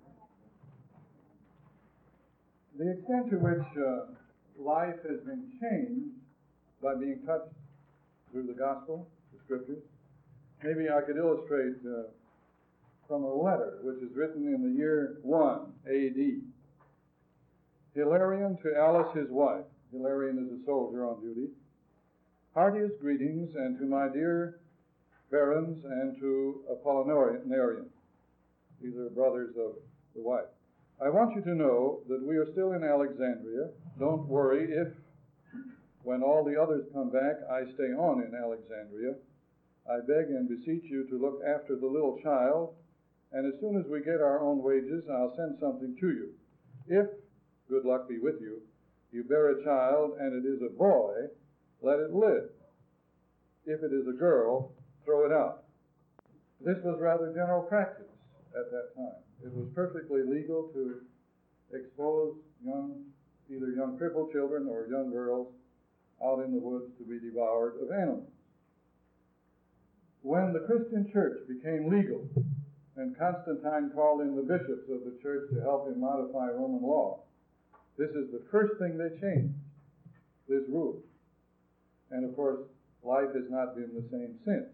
The extent to which life has been changed by being touched through the gospel, the scriptures. Maybe I could illustrate from a letter which is written in the year 1 A.D. Hilarion to Alice, his wife. Hilarion is a soldier on duty. Heartiest greetings, and to my dear barons and to Apollinarian. These are brothers of the wife. I want you to know that we are still in Alexandria. Don't worry if, when all the others come back, I stay on in Alexandria. I beg and beseech you to look after the little child, and as soon as we get our own wages, I'll send something to you. If, good luck be with you, you bear a child and it is a boy, let it live. If it is a girl, throw it out. This was rather general practice at that time. It was perfectly legal to expose either young crippled children or young girls out in the woods to be devoured of animals. When the Christian church became legal and Constantine called in the bishops of the church to help him modify Roman law. This is the first thing they changed, this rule. And of course, life has not been the same since.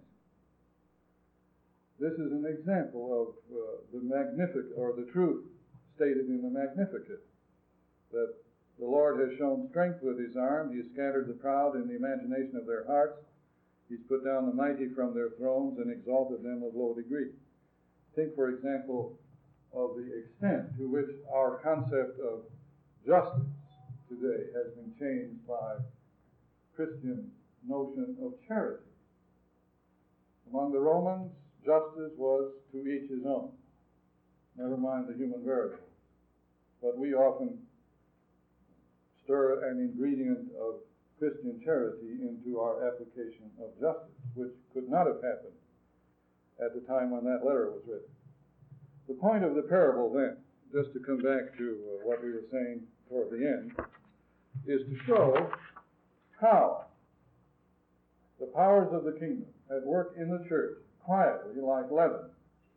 This is an example of the Magnificat, or the truth stated in the Magnificat, that the Lord has shown strength with his arm. He has scattered the proud in the imagination of their hearts. He's put down the mighty from their thrones and exalted them of low degree. Think, for example, of the extent to which our concept of justice today has been changed by Christian notion of charity. Among the Romans, justice was to each his own, never mind the human variable. But we often stir an ingredient of Christian charity into our application of justice, which could not have happened at the time when that letter was written. The point of the parable, then, just to come back to what we were saying toward the end, is to show how the powers of the kingdom at work in the church, quietly, like leaven,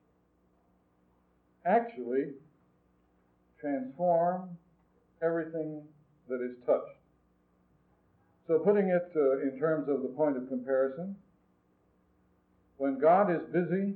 actually transform everything that is touched. So putting it in terms of the point of comparison, when God is busy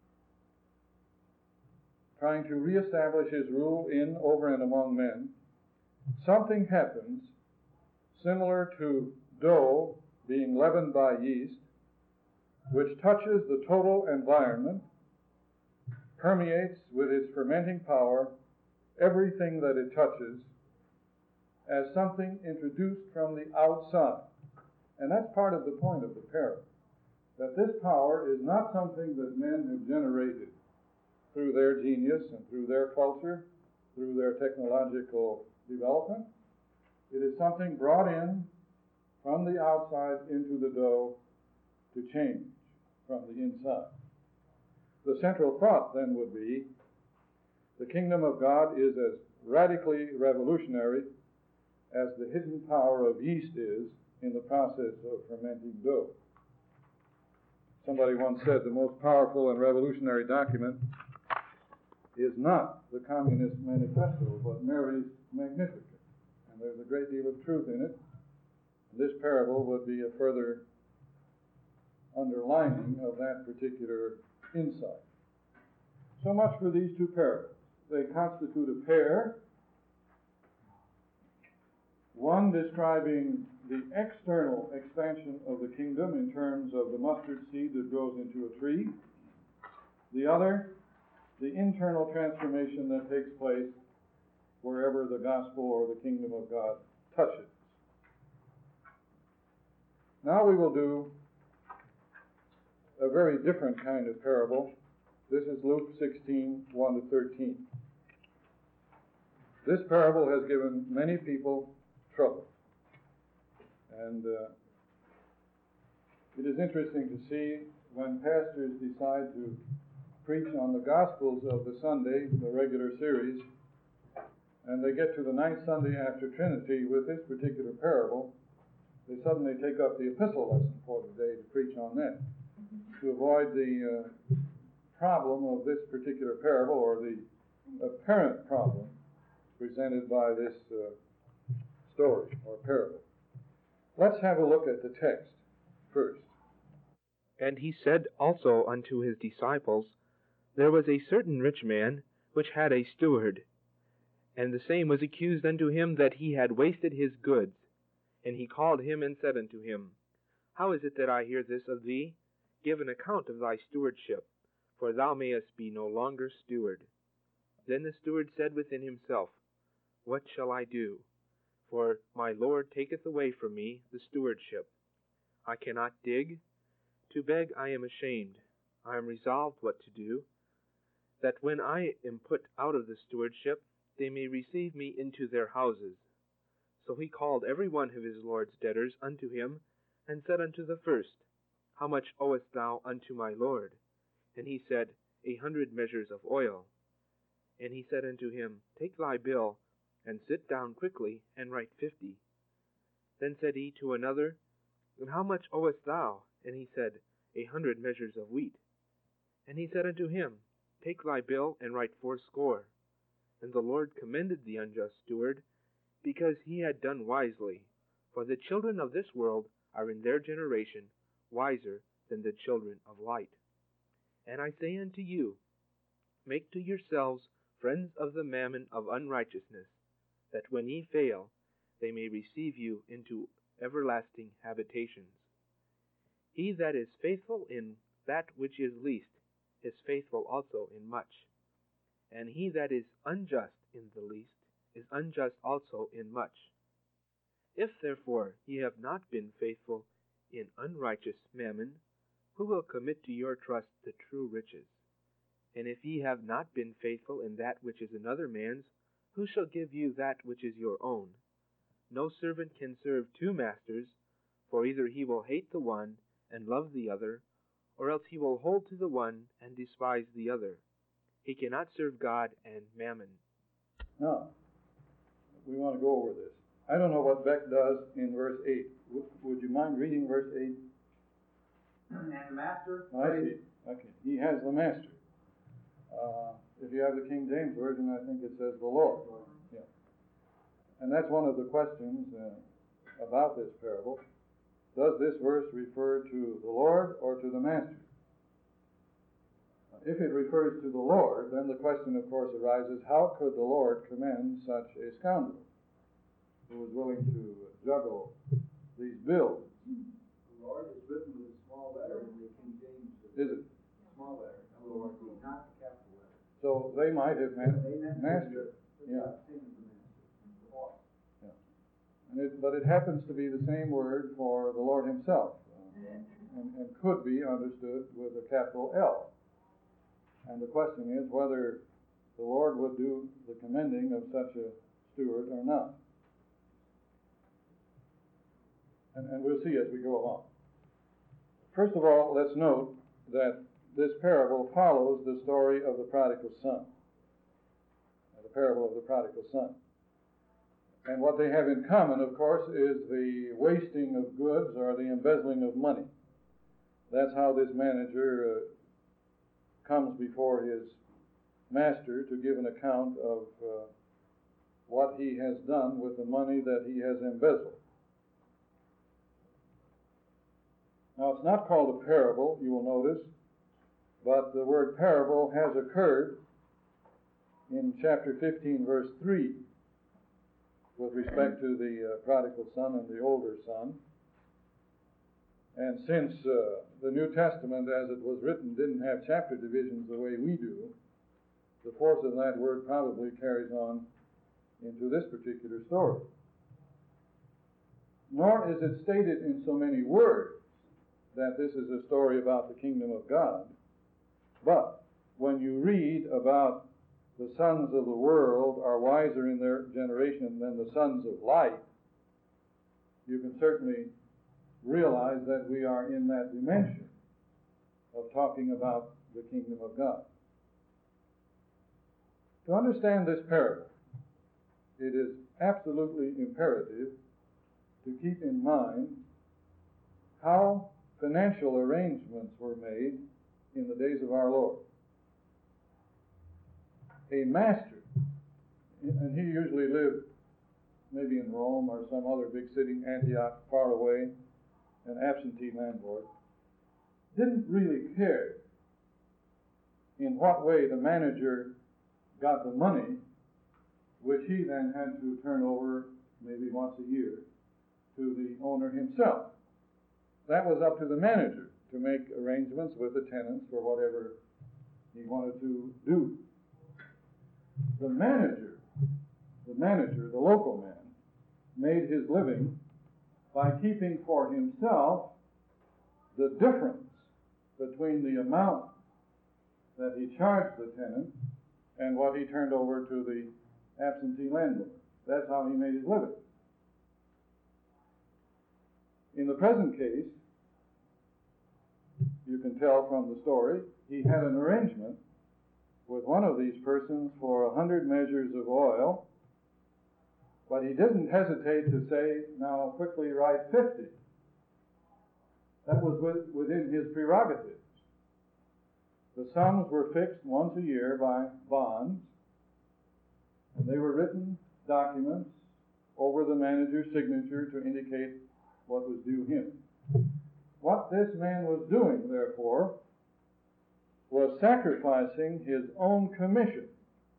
trying to reestablish his rule in, over, and among men, something happens similar to dough being leavened by yeast, which touches the total environment, permeates with its fermenting power everything that it touches, as something introduced from the outside. And that's part of the point of the parable, that this power is not something that men have generated through their genius and through their culture, through their technological development. It is something brought in from the outside into the dough to change from the inside. The central thought then would be, the kingdom of God is as radically revolutionary as the hidden power of yeast is in the process of fermenting dough. Somebody once said the most powerful and revolutionary document is not the Communist Manifesto, but Mary's Magnificat. And there's a great deal of truth in it. This parable would be a further underlining of that particular insight. So much for these two parables. They constitute a pair, one describing the external expansion of the kingdom in terms of the mustard seed that grows into a tree, the other, the internal transformation that takes place wherever the gospel or the kingdom of God touches. Now we will do a very different kind of parable. This is Luke 16, 1 to 13. This parable has given many people trouble. And it is interesting to see when pastors decide to preach on the Gospels of the Sunday, the regular series, and they get to the 9th Sunday after Trinity with this particular parable, they suddenly take up the epistle lesson for the day to preach on that, to avoid the problem of this particular parable, or the apparent problem presented by this story or parable. Let's have a look at the text first. And he said also unto his disciples, There was a certain rich man, which had a steward, and the same was accused unto him that he had wasted his goods. And he called him and said unto him, How is it that I hear this of thee? Give an account of thy stewardship, for thou mayest be no longer steward. Then the steward said within himself, What shall I do? For my Lord taketh away from me the stewardship. I cannot dig. To beg I am ashamed. I am resolved what to do, that when I am put out of the stewardship, they may receive me into their houses. So he called every one of his Lord's debtors unto him, and said unto the first, How much owest thou unto my Lord? And he said, 100 measures of oil. And he said unto him, Take thy bill, and sit down quickly, and write 50. Then said he to another, And how much owest thou? And he said, 100 measures of wheat. And he said unto him, take thy bill and write fourscore. And the Lord commended the unjust steward, because he had done wisely. For the children of this world are in their generation wiser than the children of light. And I say unto you, make to yourselves friends of the mammon of unrighteousness, that when ye fail, they may receive you into everlasting habitations. He that is faithful in that which is least is faithful also in much. And he that is unjust in the least is unjust also in much. If therefore ye have not been faithful in unrighteous mammon, who will commit to your trust the true riches? And if ye have not been faithful in that which is another man's, who shall give you that which is your own? No servant can serve two masters, for either he will hate the one and love the other, or else he will hold to the one and despise the other. He cannot serve God and mammon. Now, we want to go over this. I don't know what Beck does in verse 8. Would you mind reading verse 8? And the master... I see. Okay. He has the master. If you have the King James Version, I think it says the Lord. Yeah. And that's one of the questions about this parable. Does this verse refer to the Lord or to the master? If it refers to the Lord, then the question, of course, arises, how could the Lord commend such a scoundrel who was willing to juggle these bills? The Lord is written with a small letter in the King James. Is it? Small letter. The Lord, not the capital letter. So they might have meant master. Yeah. But it happens to be the same word for the Lord himself, and could be understood with a capital L. And the question is whether the Lord would do the commending of such a steward or not. And we'll see as we go along. First of all, let's note that this parable follows the story of the prodigal son, the parable of the prodigal son. And what they have in common, of course, is the wasting of goods or the embezzling of money. That's how this manager comes before his master to give an account of what he has done with the money that he has embezzled. Now, it's not called a parable, you will notice, but the word parable has occurred in chapter 15, verse 3, with respect to the prodigal son and the older son. And since the New Testament, as it was written, didn't have chapter divisions the way we do, the force of that word probably carries on into this particular story. Nor is it stated in so many words that this is a story about the kingdom of God. But when you read about the sons of the world are wiser in their generation than the sons of light, you can certainly realize that we are in that dimension of talking about the kingdom of God. To understand this parable, it is absolutely imperative to keep in mind how financial arrangements were made in the days of our Lord. A master, and he usually lived maybe in Rome or some other big city, Antioch, far away, an absentee landlord, didn't really care in what way the manager got the money, which he then had to turn over maybe once a year to the owner himself. That was up to the manager to make arrangements with the tenants for whatever he wanted to do. The manager, the local man, made his living by keeping for himself the difference between the amount that he charged the tenant and what he turned over to the absentee landlord. That's how he made his living. In the present case, you can tell from the story, he had an arrangement with one of these persons for 100 measures of oil, but he didn't hesitate to say, now quickly write 50. That was within his prerogatives. The sums were fixed once a year by bonds, and they were written documents over the manager's signature to indicate what was due him. What this man was doing, therefore, was sacrificing his own commission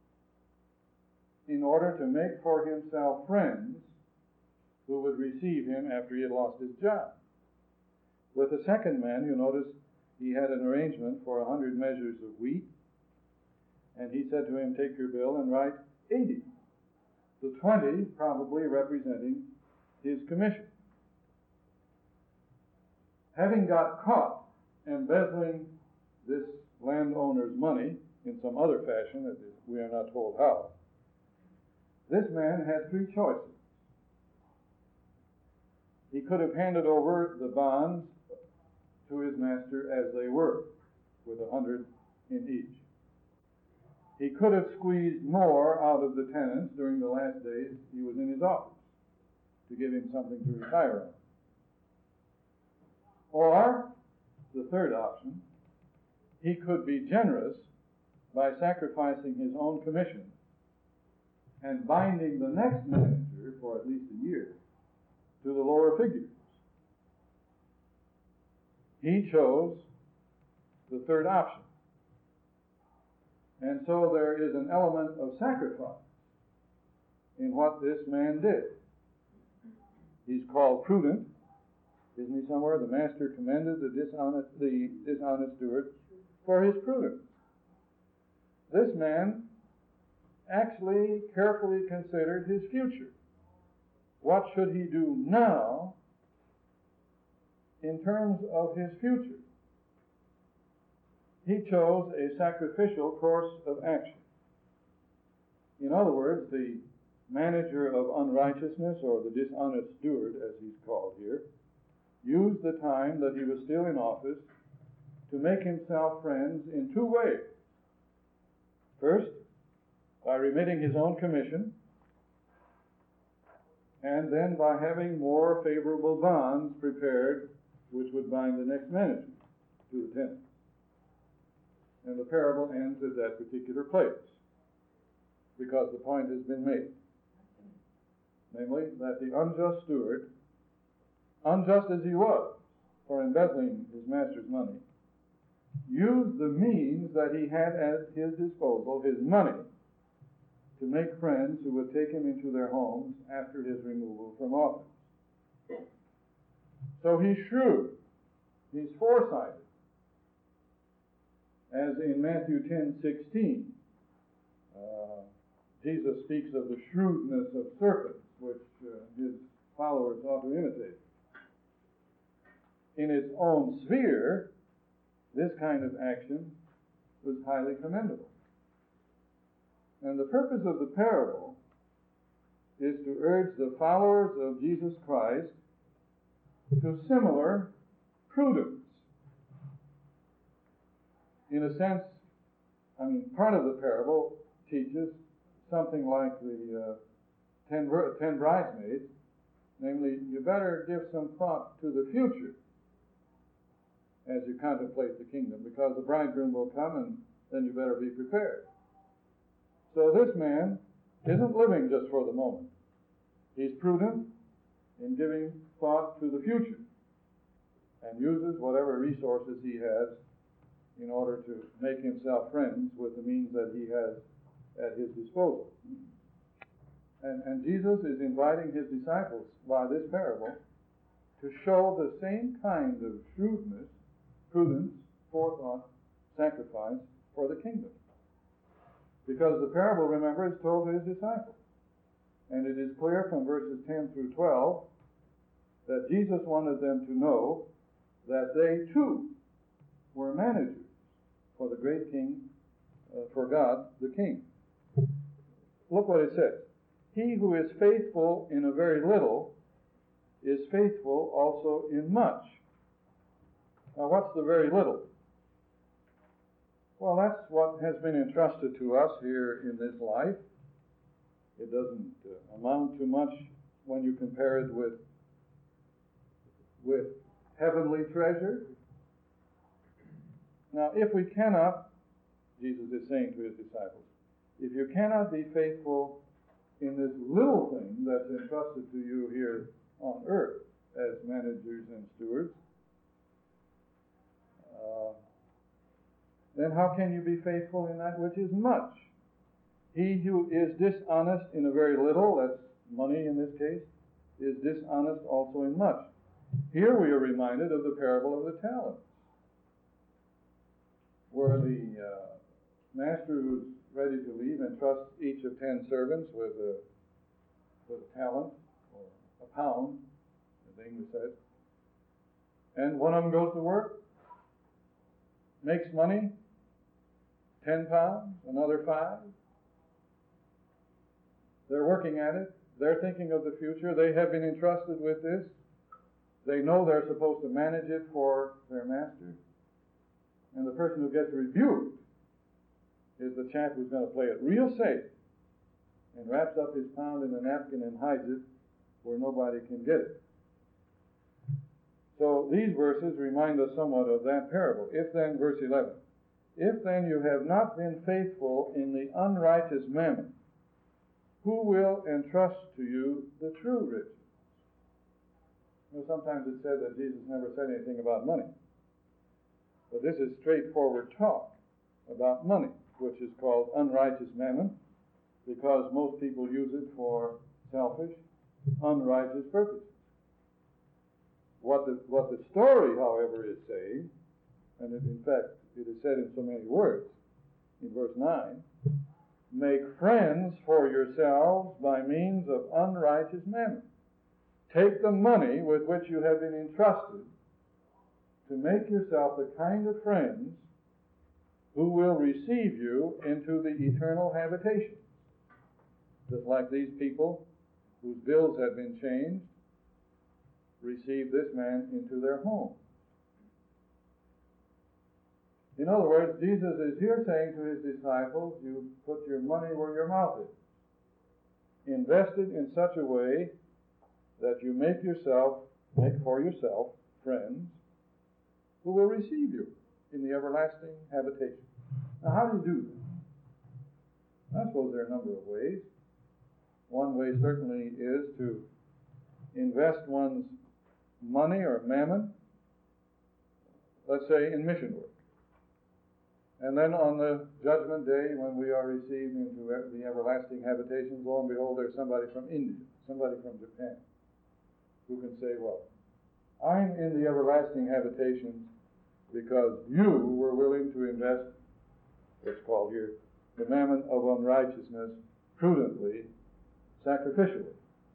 in order to make for himself friends who would receive him after he had lost his job. With the second man, you notice he had an arrangement for 100 measures of wheat, and he said to him, take your bill and write 80. The 20 probably representing his commission. Having got caught embezzling this landowner's money in some other fashion, that we are not told how, this man had three choices. He could have handed over the bonds to his master as they were, with 100 in each. He could have squeezed more out of the tenants during the last days he was in his office to give him something to retire on. Or, the third option, he could be generous by sacrificing his own commission and binding the next manager for at least a year to the lower figures. He chose the third option. And so there is an element of sacrifice in what this man did. He's called prudent, isn't he somewhere? The master commended the dishonest steward for his prudence. This man actually carefully considered his future. What should he do now in terms of his future? He chose a sacrificial course of action. In other words, the manager of unrighteousness, or the dishonest steward, as he's called here, used the time that he was still in office to make himself friends in two ways. First, by remitting his own commission, and then by having more favorable bonds prepared which would bind the next manager to the tenant. And the parable ends at that particular place, because the point has been made. Namely, that the unjust steward, unjust as he was for embezzling his master's money, used the means that he had at his disposal, his money, to make friends who would take him into their homes after his removal from office. So he's shrewd, he's foresighted. As in Matthew 10:16, Jesus speaks of the shrewdness of serpents, which his followers ought to imitate. In its own sphere, this kind of action was highly commendable. And the purpose of the parable is to urge the followers of Jesus Christ to similar prudence. In a sense, part of the parable teaches something like the 10 bridesmaids, namely, you better give some thought to the future as you contemplate the kingdom, because the bridegroom will come, and then you better be prepared. So this man isn't living just for the moment. He's prudent in giving thought to the future and uses whatever resources he has in order to make himself friends with the means that he has at his disposal. And Jesus is inviting his disciples by this parable to show the same kind of shrewdness, prudence, forethought, sacrifice for the kingdom. Because the parable, remember, is told to his disciples. And it is clear from verses 10 through 12 that Jesus wanted them to know that they too were managers for the great king, for God the King. Look what it says. He who is faithful in a very little is faithful also in much. Now, what's the very little? Well, that's what has been entrusted to us here in this life. It doesn't amount to much when you compare it with heavenly treasure. Now, if we cannot, Jesus is saying to his disciples, if you cannot be faithful in this little thing that's entrusted to you here on earth as managers and stewards, then how can you be faithful in that which is much? He who is dishonest in a very little, that's money in this case, is dishonest also in much. Here we are reminded of the parable of the talents, where the master who's ready to leave entrusts each of 10 servants with a talent, or a pound, as the English says. And one of them goes to work, makes money, 10 pounds, another 5. They're working at it. They're thinking of the future. They have been entrusted with this. They know they're supposed to manage it for their master. And the person who gets rebuked is the chap who's going to play it real safe and wraps up his pound in a napkin and hides it where nobody can get it. So these verses remind us somewhat of that parable. If then, verse 11, if then you have not been faithful in the unrighteous mammon, who will entrust to you the true riches? You know, sometimes it's said that Jesus never said anything about money. But this is straightforward talk about money, which is called unrighteous mammon, because most people use it for selfish, unrighteous purposes. What the story, however, is saying, and in fact it is said in so many words, in verse 9, make friends for yourselves by means of unrighteous mammon. Take the money with which you have been entrusted to make yourself the kind of friends who will receive you into the eternal habitation. Just like these people whose bills had been changed received this man into their home. In other words, Jesus is here saying to his disciples, you put your money where your mouth is. Invest it in such a way that you make for yourself friends who will receive you in the everlasting habitation. Now, how do you do this? I suppose there are a number of ways. One way certainly is to invest one's money or mammon, let's say, in mission work. And then on the judgment day, when we are received into the everlasting habitation, lo and behold, there's somebody from India, somebody from Japan, who can say, well, I'm in the everlasting habitation because you were willing to invest, what's called here, the mammon of unrighteousness prudently, sacrificially.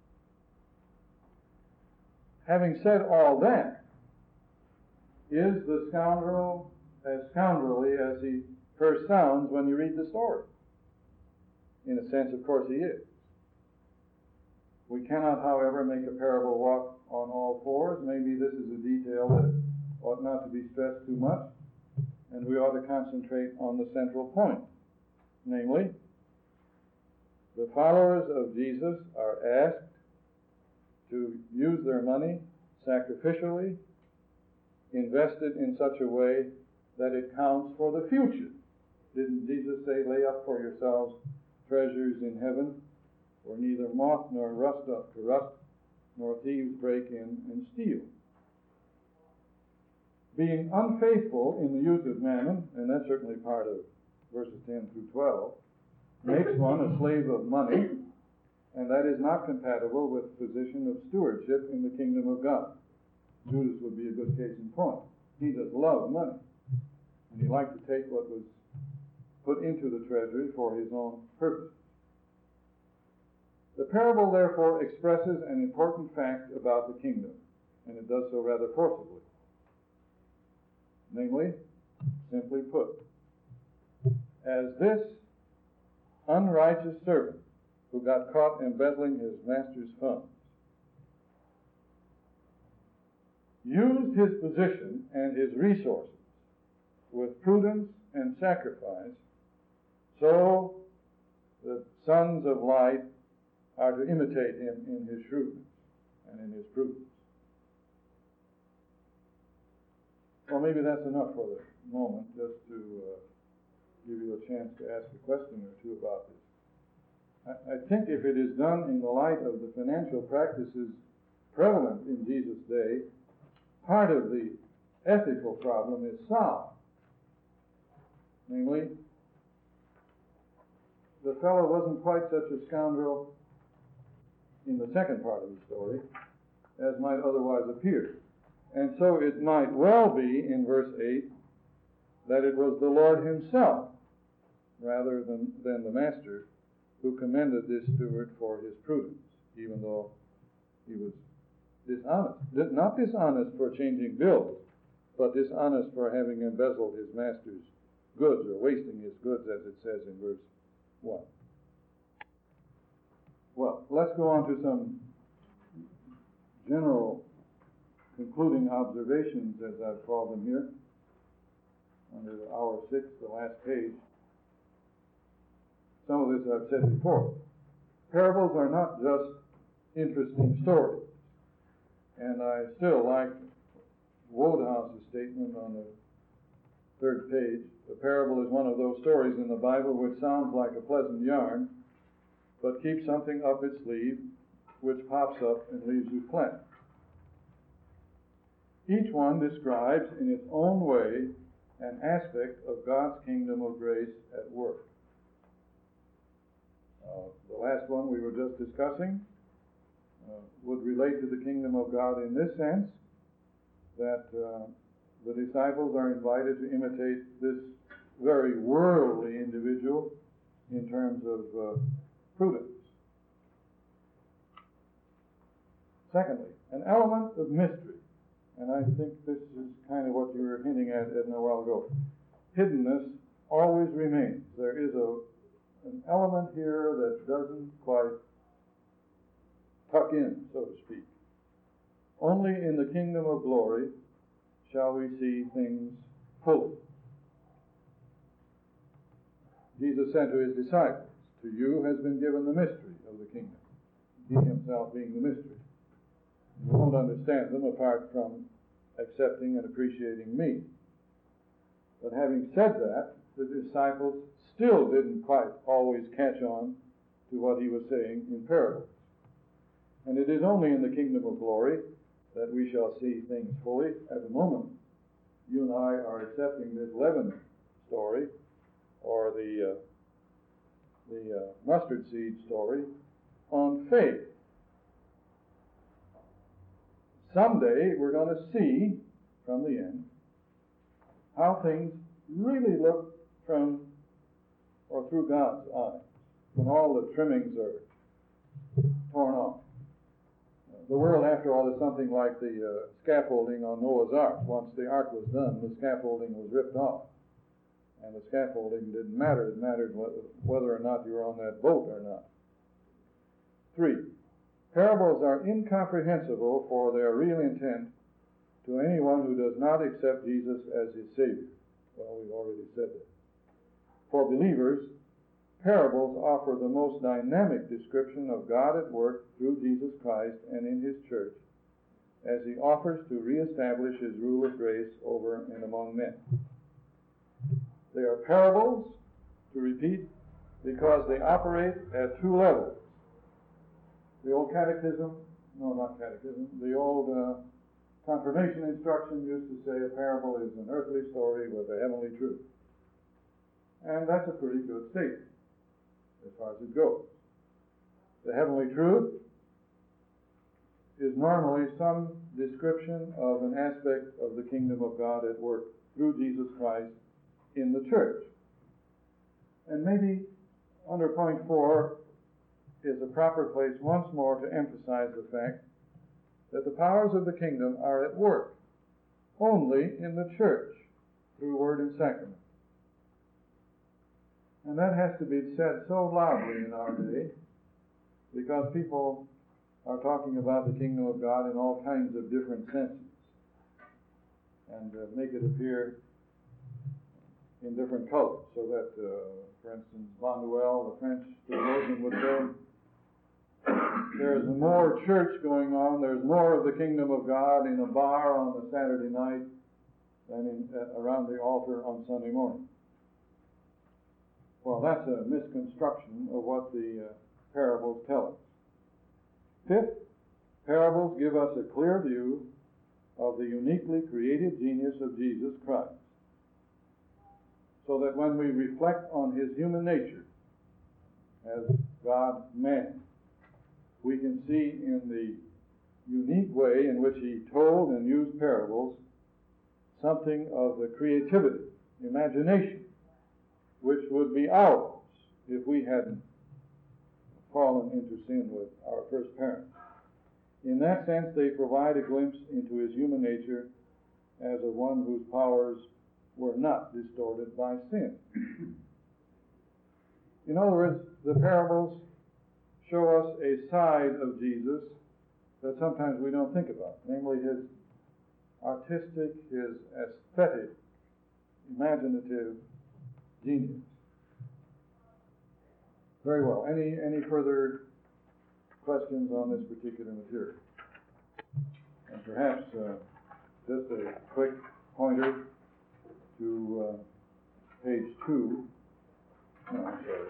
Having said all that, is the scoundrel as scoundrelly as he first sounds when you read the story? In a sense, of course, he is. We cannot, however, make a parable walk on all fours. Maybe this is a detail that ought not to be stressed too much, and we ought to concentrate on the central point. Namely, the followers of Jesus are asked to use their money sacrificially, invested in such a way that it counts for the future. Didn't Jesus say, lay up for yourselves treasures in heaven, where neither moth nor rust doth corrupt, nor thieves break in and steal? Being unfaithful in the use of mammon, and that's certainly part of verses 10 through 12, makes one a slave of money, and that is not compatible with the position of stewardship in the kingdom of God. Judas would be a good case in point. He just loved money, and he liked to take what was put into the treasury for his own purpose. The parable, therefore, expresses an important fact about the kingdom, and it does so rather forcibly. Namely, simply put, as this unrighteous servant who got caught embezzling his master's funds used his position and his resources with prudence and sacrifice, so the sons of light are to imitate him in his shrewdness and in his prudence. Well, maybe that's enough for the moment, just to give you a chance to ask a question or two about this. I think if it is done in the light of the financial practices prevalent in Jesus' day, part of the ethical problem is solved. Namely, the fellow wasn't quite such a scoundrel in the second part of the story as might otherwise appear. And so it might well be, in verse 8, that it was the Lord himself, rather than the master, who commended this steward for his prudence, even though he was dishonest. Not dishonest for changing bills, but dishonest for having embezzled his master's goods, or wasting his goods, as it says in verse 1. Well, let's go on to some general concluding observations, as I've called them here, under hour 6, the last page. Some of this I've said before. Parables are not just interesting stories. And I still like Woodhouse's statement on the third page. The parable is one of those stories in the Bible which sounds like a pleasant yarn, but keeps something up its sleeve which pops up and leaves you plenty. Each one describes in its own way an aspect of God's kingdom of grace at work. The last one we were just discussing would relate to the kingdom of God in this sense, that the disciples are invited to imitate this very worldly individual in terms of prudence. Secondly, an element of mystery. And I think this is kind of what you were hinting at, Edna, a while ago. Hiddenness always remains. There is an element here that doesn't quite tuck in, so to speak. Only in the kingdom of glory shall we see things fully. Jesus said to his disciples, "To you has been given the mystery of the kingdom," he himself being the mystery. You won't understand them apart from accepting and appreciating me. But having said that, the disciples still didn't quite always catch on to what he was saying in parables. And it is only in the kingdom of glory that we shall see things fully. At the moment, you and I are accepting this leaven story, or the mustard seed story, on faith. Someday we're going to see from the end how things really look from or through God's eyes, when all the trimmings are torn off. The world, after all, is something like the scaffolding on Noah's Ark. Once the ark was done, the scaffolding was ripped off. And the scaffolding didn't matter. It mattered whether or not you were on that boat or not. 3. Parables are incomprehensible for their real intent to anyone who does not accept Jesus as his Savior. Well, we've already said that. For believers, parables offer the most dynamic description of God at work through Jesus Christ and in his church, as he offers to reestablish his rule of grace over and among men. They are parables, to repeat, because they operate at 2 levels. The old catechism, no, not catechism, the old confirmation instruction used to say a parable is an earthly story with a heavenly truth. And that's a pretty good statement, as far as it goes. The heavenly truth is normally some description of an aspect of the kingdom of God at work through Jesus Christ in the church. And maybe under point 4 is a proper place once more to emphasize the fact that the powers of the kingdom are at work only in the church through word and sacrament. And that has to be said so loudly in our day, because people are talking about the kingdom of God in all kinds of different senses, and make it appear in different colors, so that, for instance, Bonduelle, the French theologian, would say, there's more church going on, there's more of the kingdom of God in a bar on a Saturday night than around the altar on Sunday morning. Well, that's a misconstruction of what the parables tell us. Fifth, parables give us a clear view of the uniquely creative genius of Jesus Christ, so that when we reflect on his human nature as God-man, we can see in the unique way in which he told and used parables something of the creativity, imagination, which would be ours if we hadn't fallen into sin with our first parents. In that sense, they provide a glimpse into his human nature as of one whose powers were not distorted by sin. In other words, the parables show us a side of Jesus that sometimes we don't think about, namely his artistic, his aesthetic, imaginative genius. Very well. Any further questions on this particular material? And perhaps just a quick pointer to page 2. No, I'm sorry.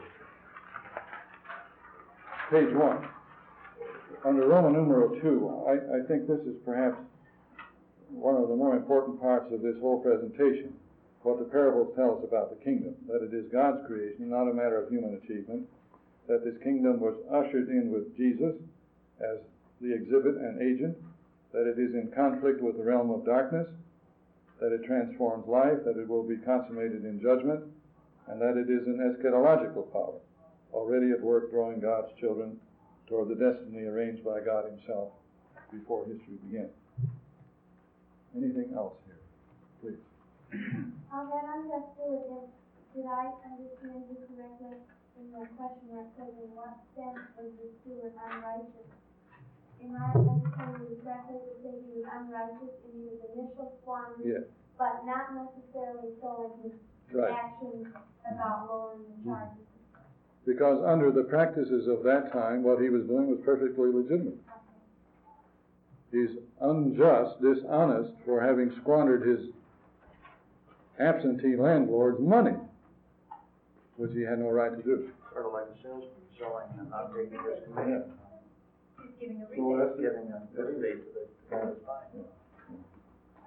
Page 1. Under Roman numeral 2, I think this is perhaps one of the more important parts of this whole presentation, what the parables tell us about the kingdom, that it is God's creation, not a matter of human achievement, that this kingdom was ushered in with Jesus as the exhibit and agent, that it is in conflict with the realm of darkness, that it transforms life, that it will be consummated in judgment, and that it is an eschatological power, already at work drawing God's children toward the destiny arranged by God himself before history began. Anything else here? Please. Then I'm just doing it. Did I understand you correctly in your question that says, in what sense was the steward unrighteous? Am I understanding you correctly to say he was unrighteous in his initial squandering, Yes. but not necessarily so in his actions about lowering the charges? Because under the practices of that time, what he was doing was perfectly legitimate. He's unjust, dishonest for having squandered his absentee landlord's money, which he had no right to do. Sort of like a salesman selling and not taking his commission. He's giving a So that's Giving a rebate to the guy that's buying.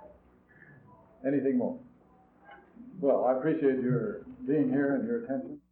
Anything more? Well, I appreciate your being here and your attention.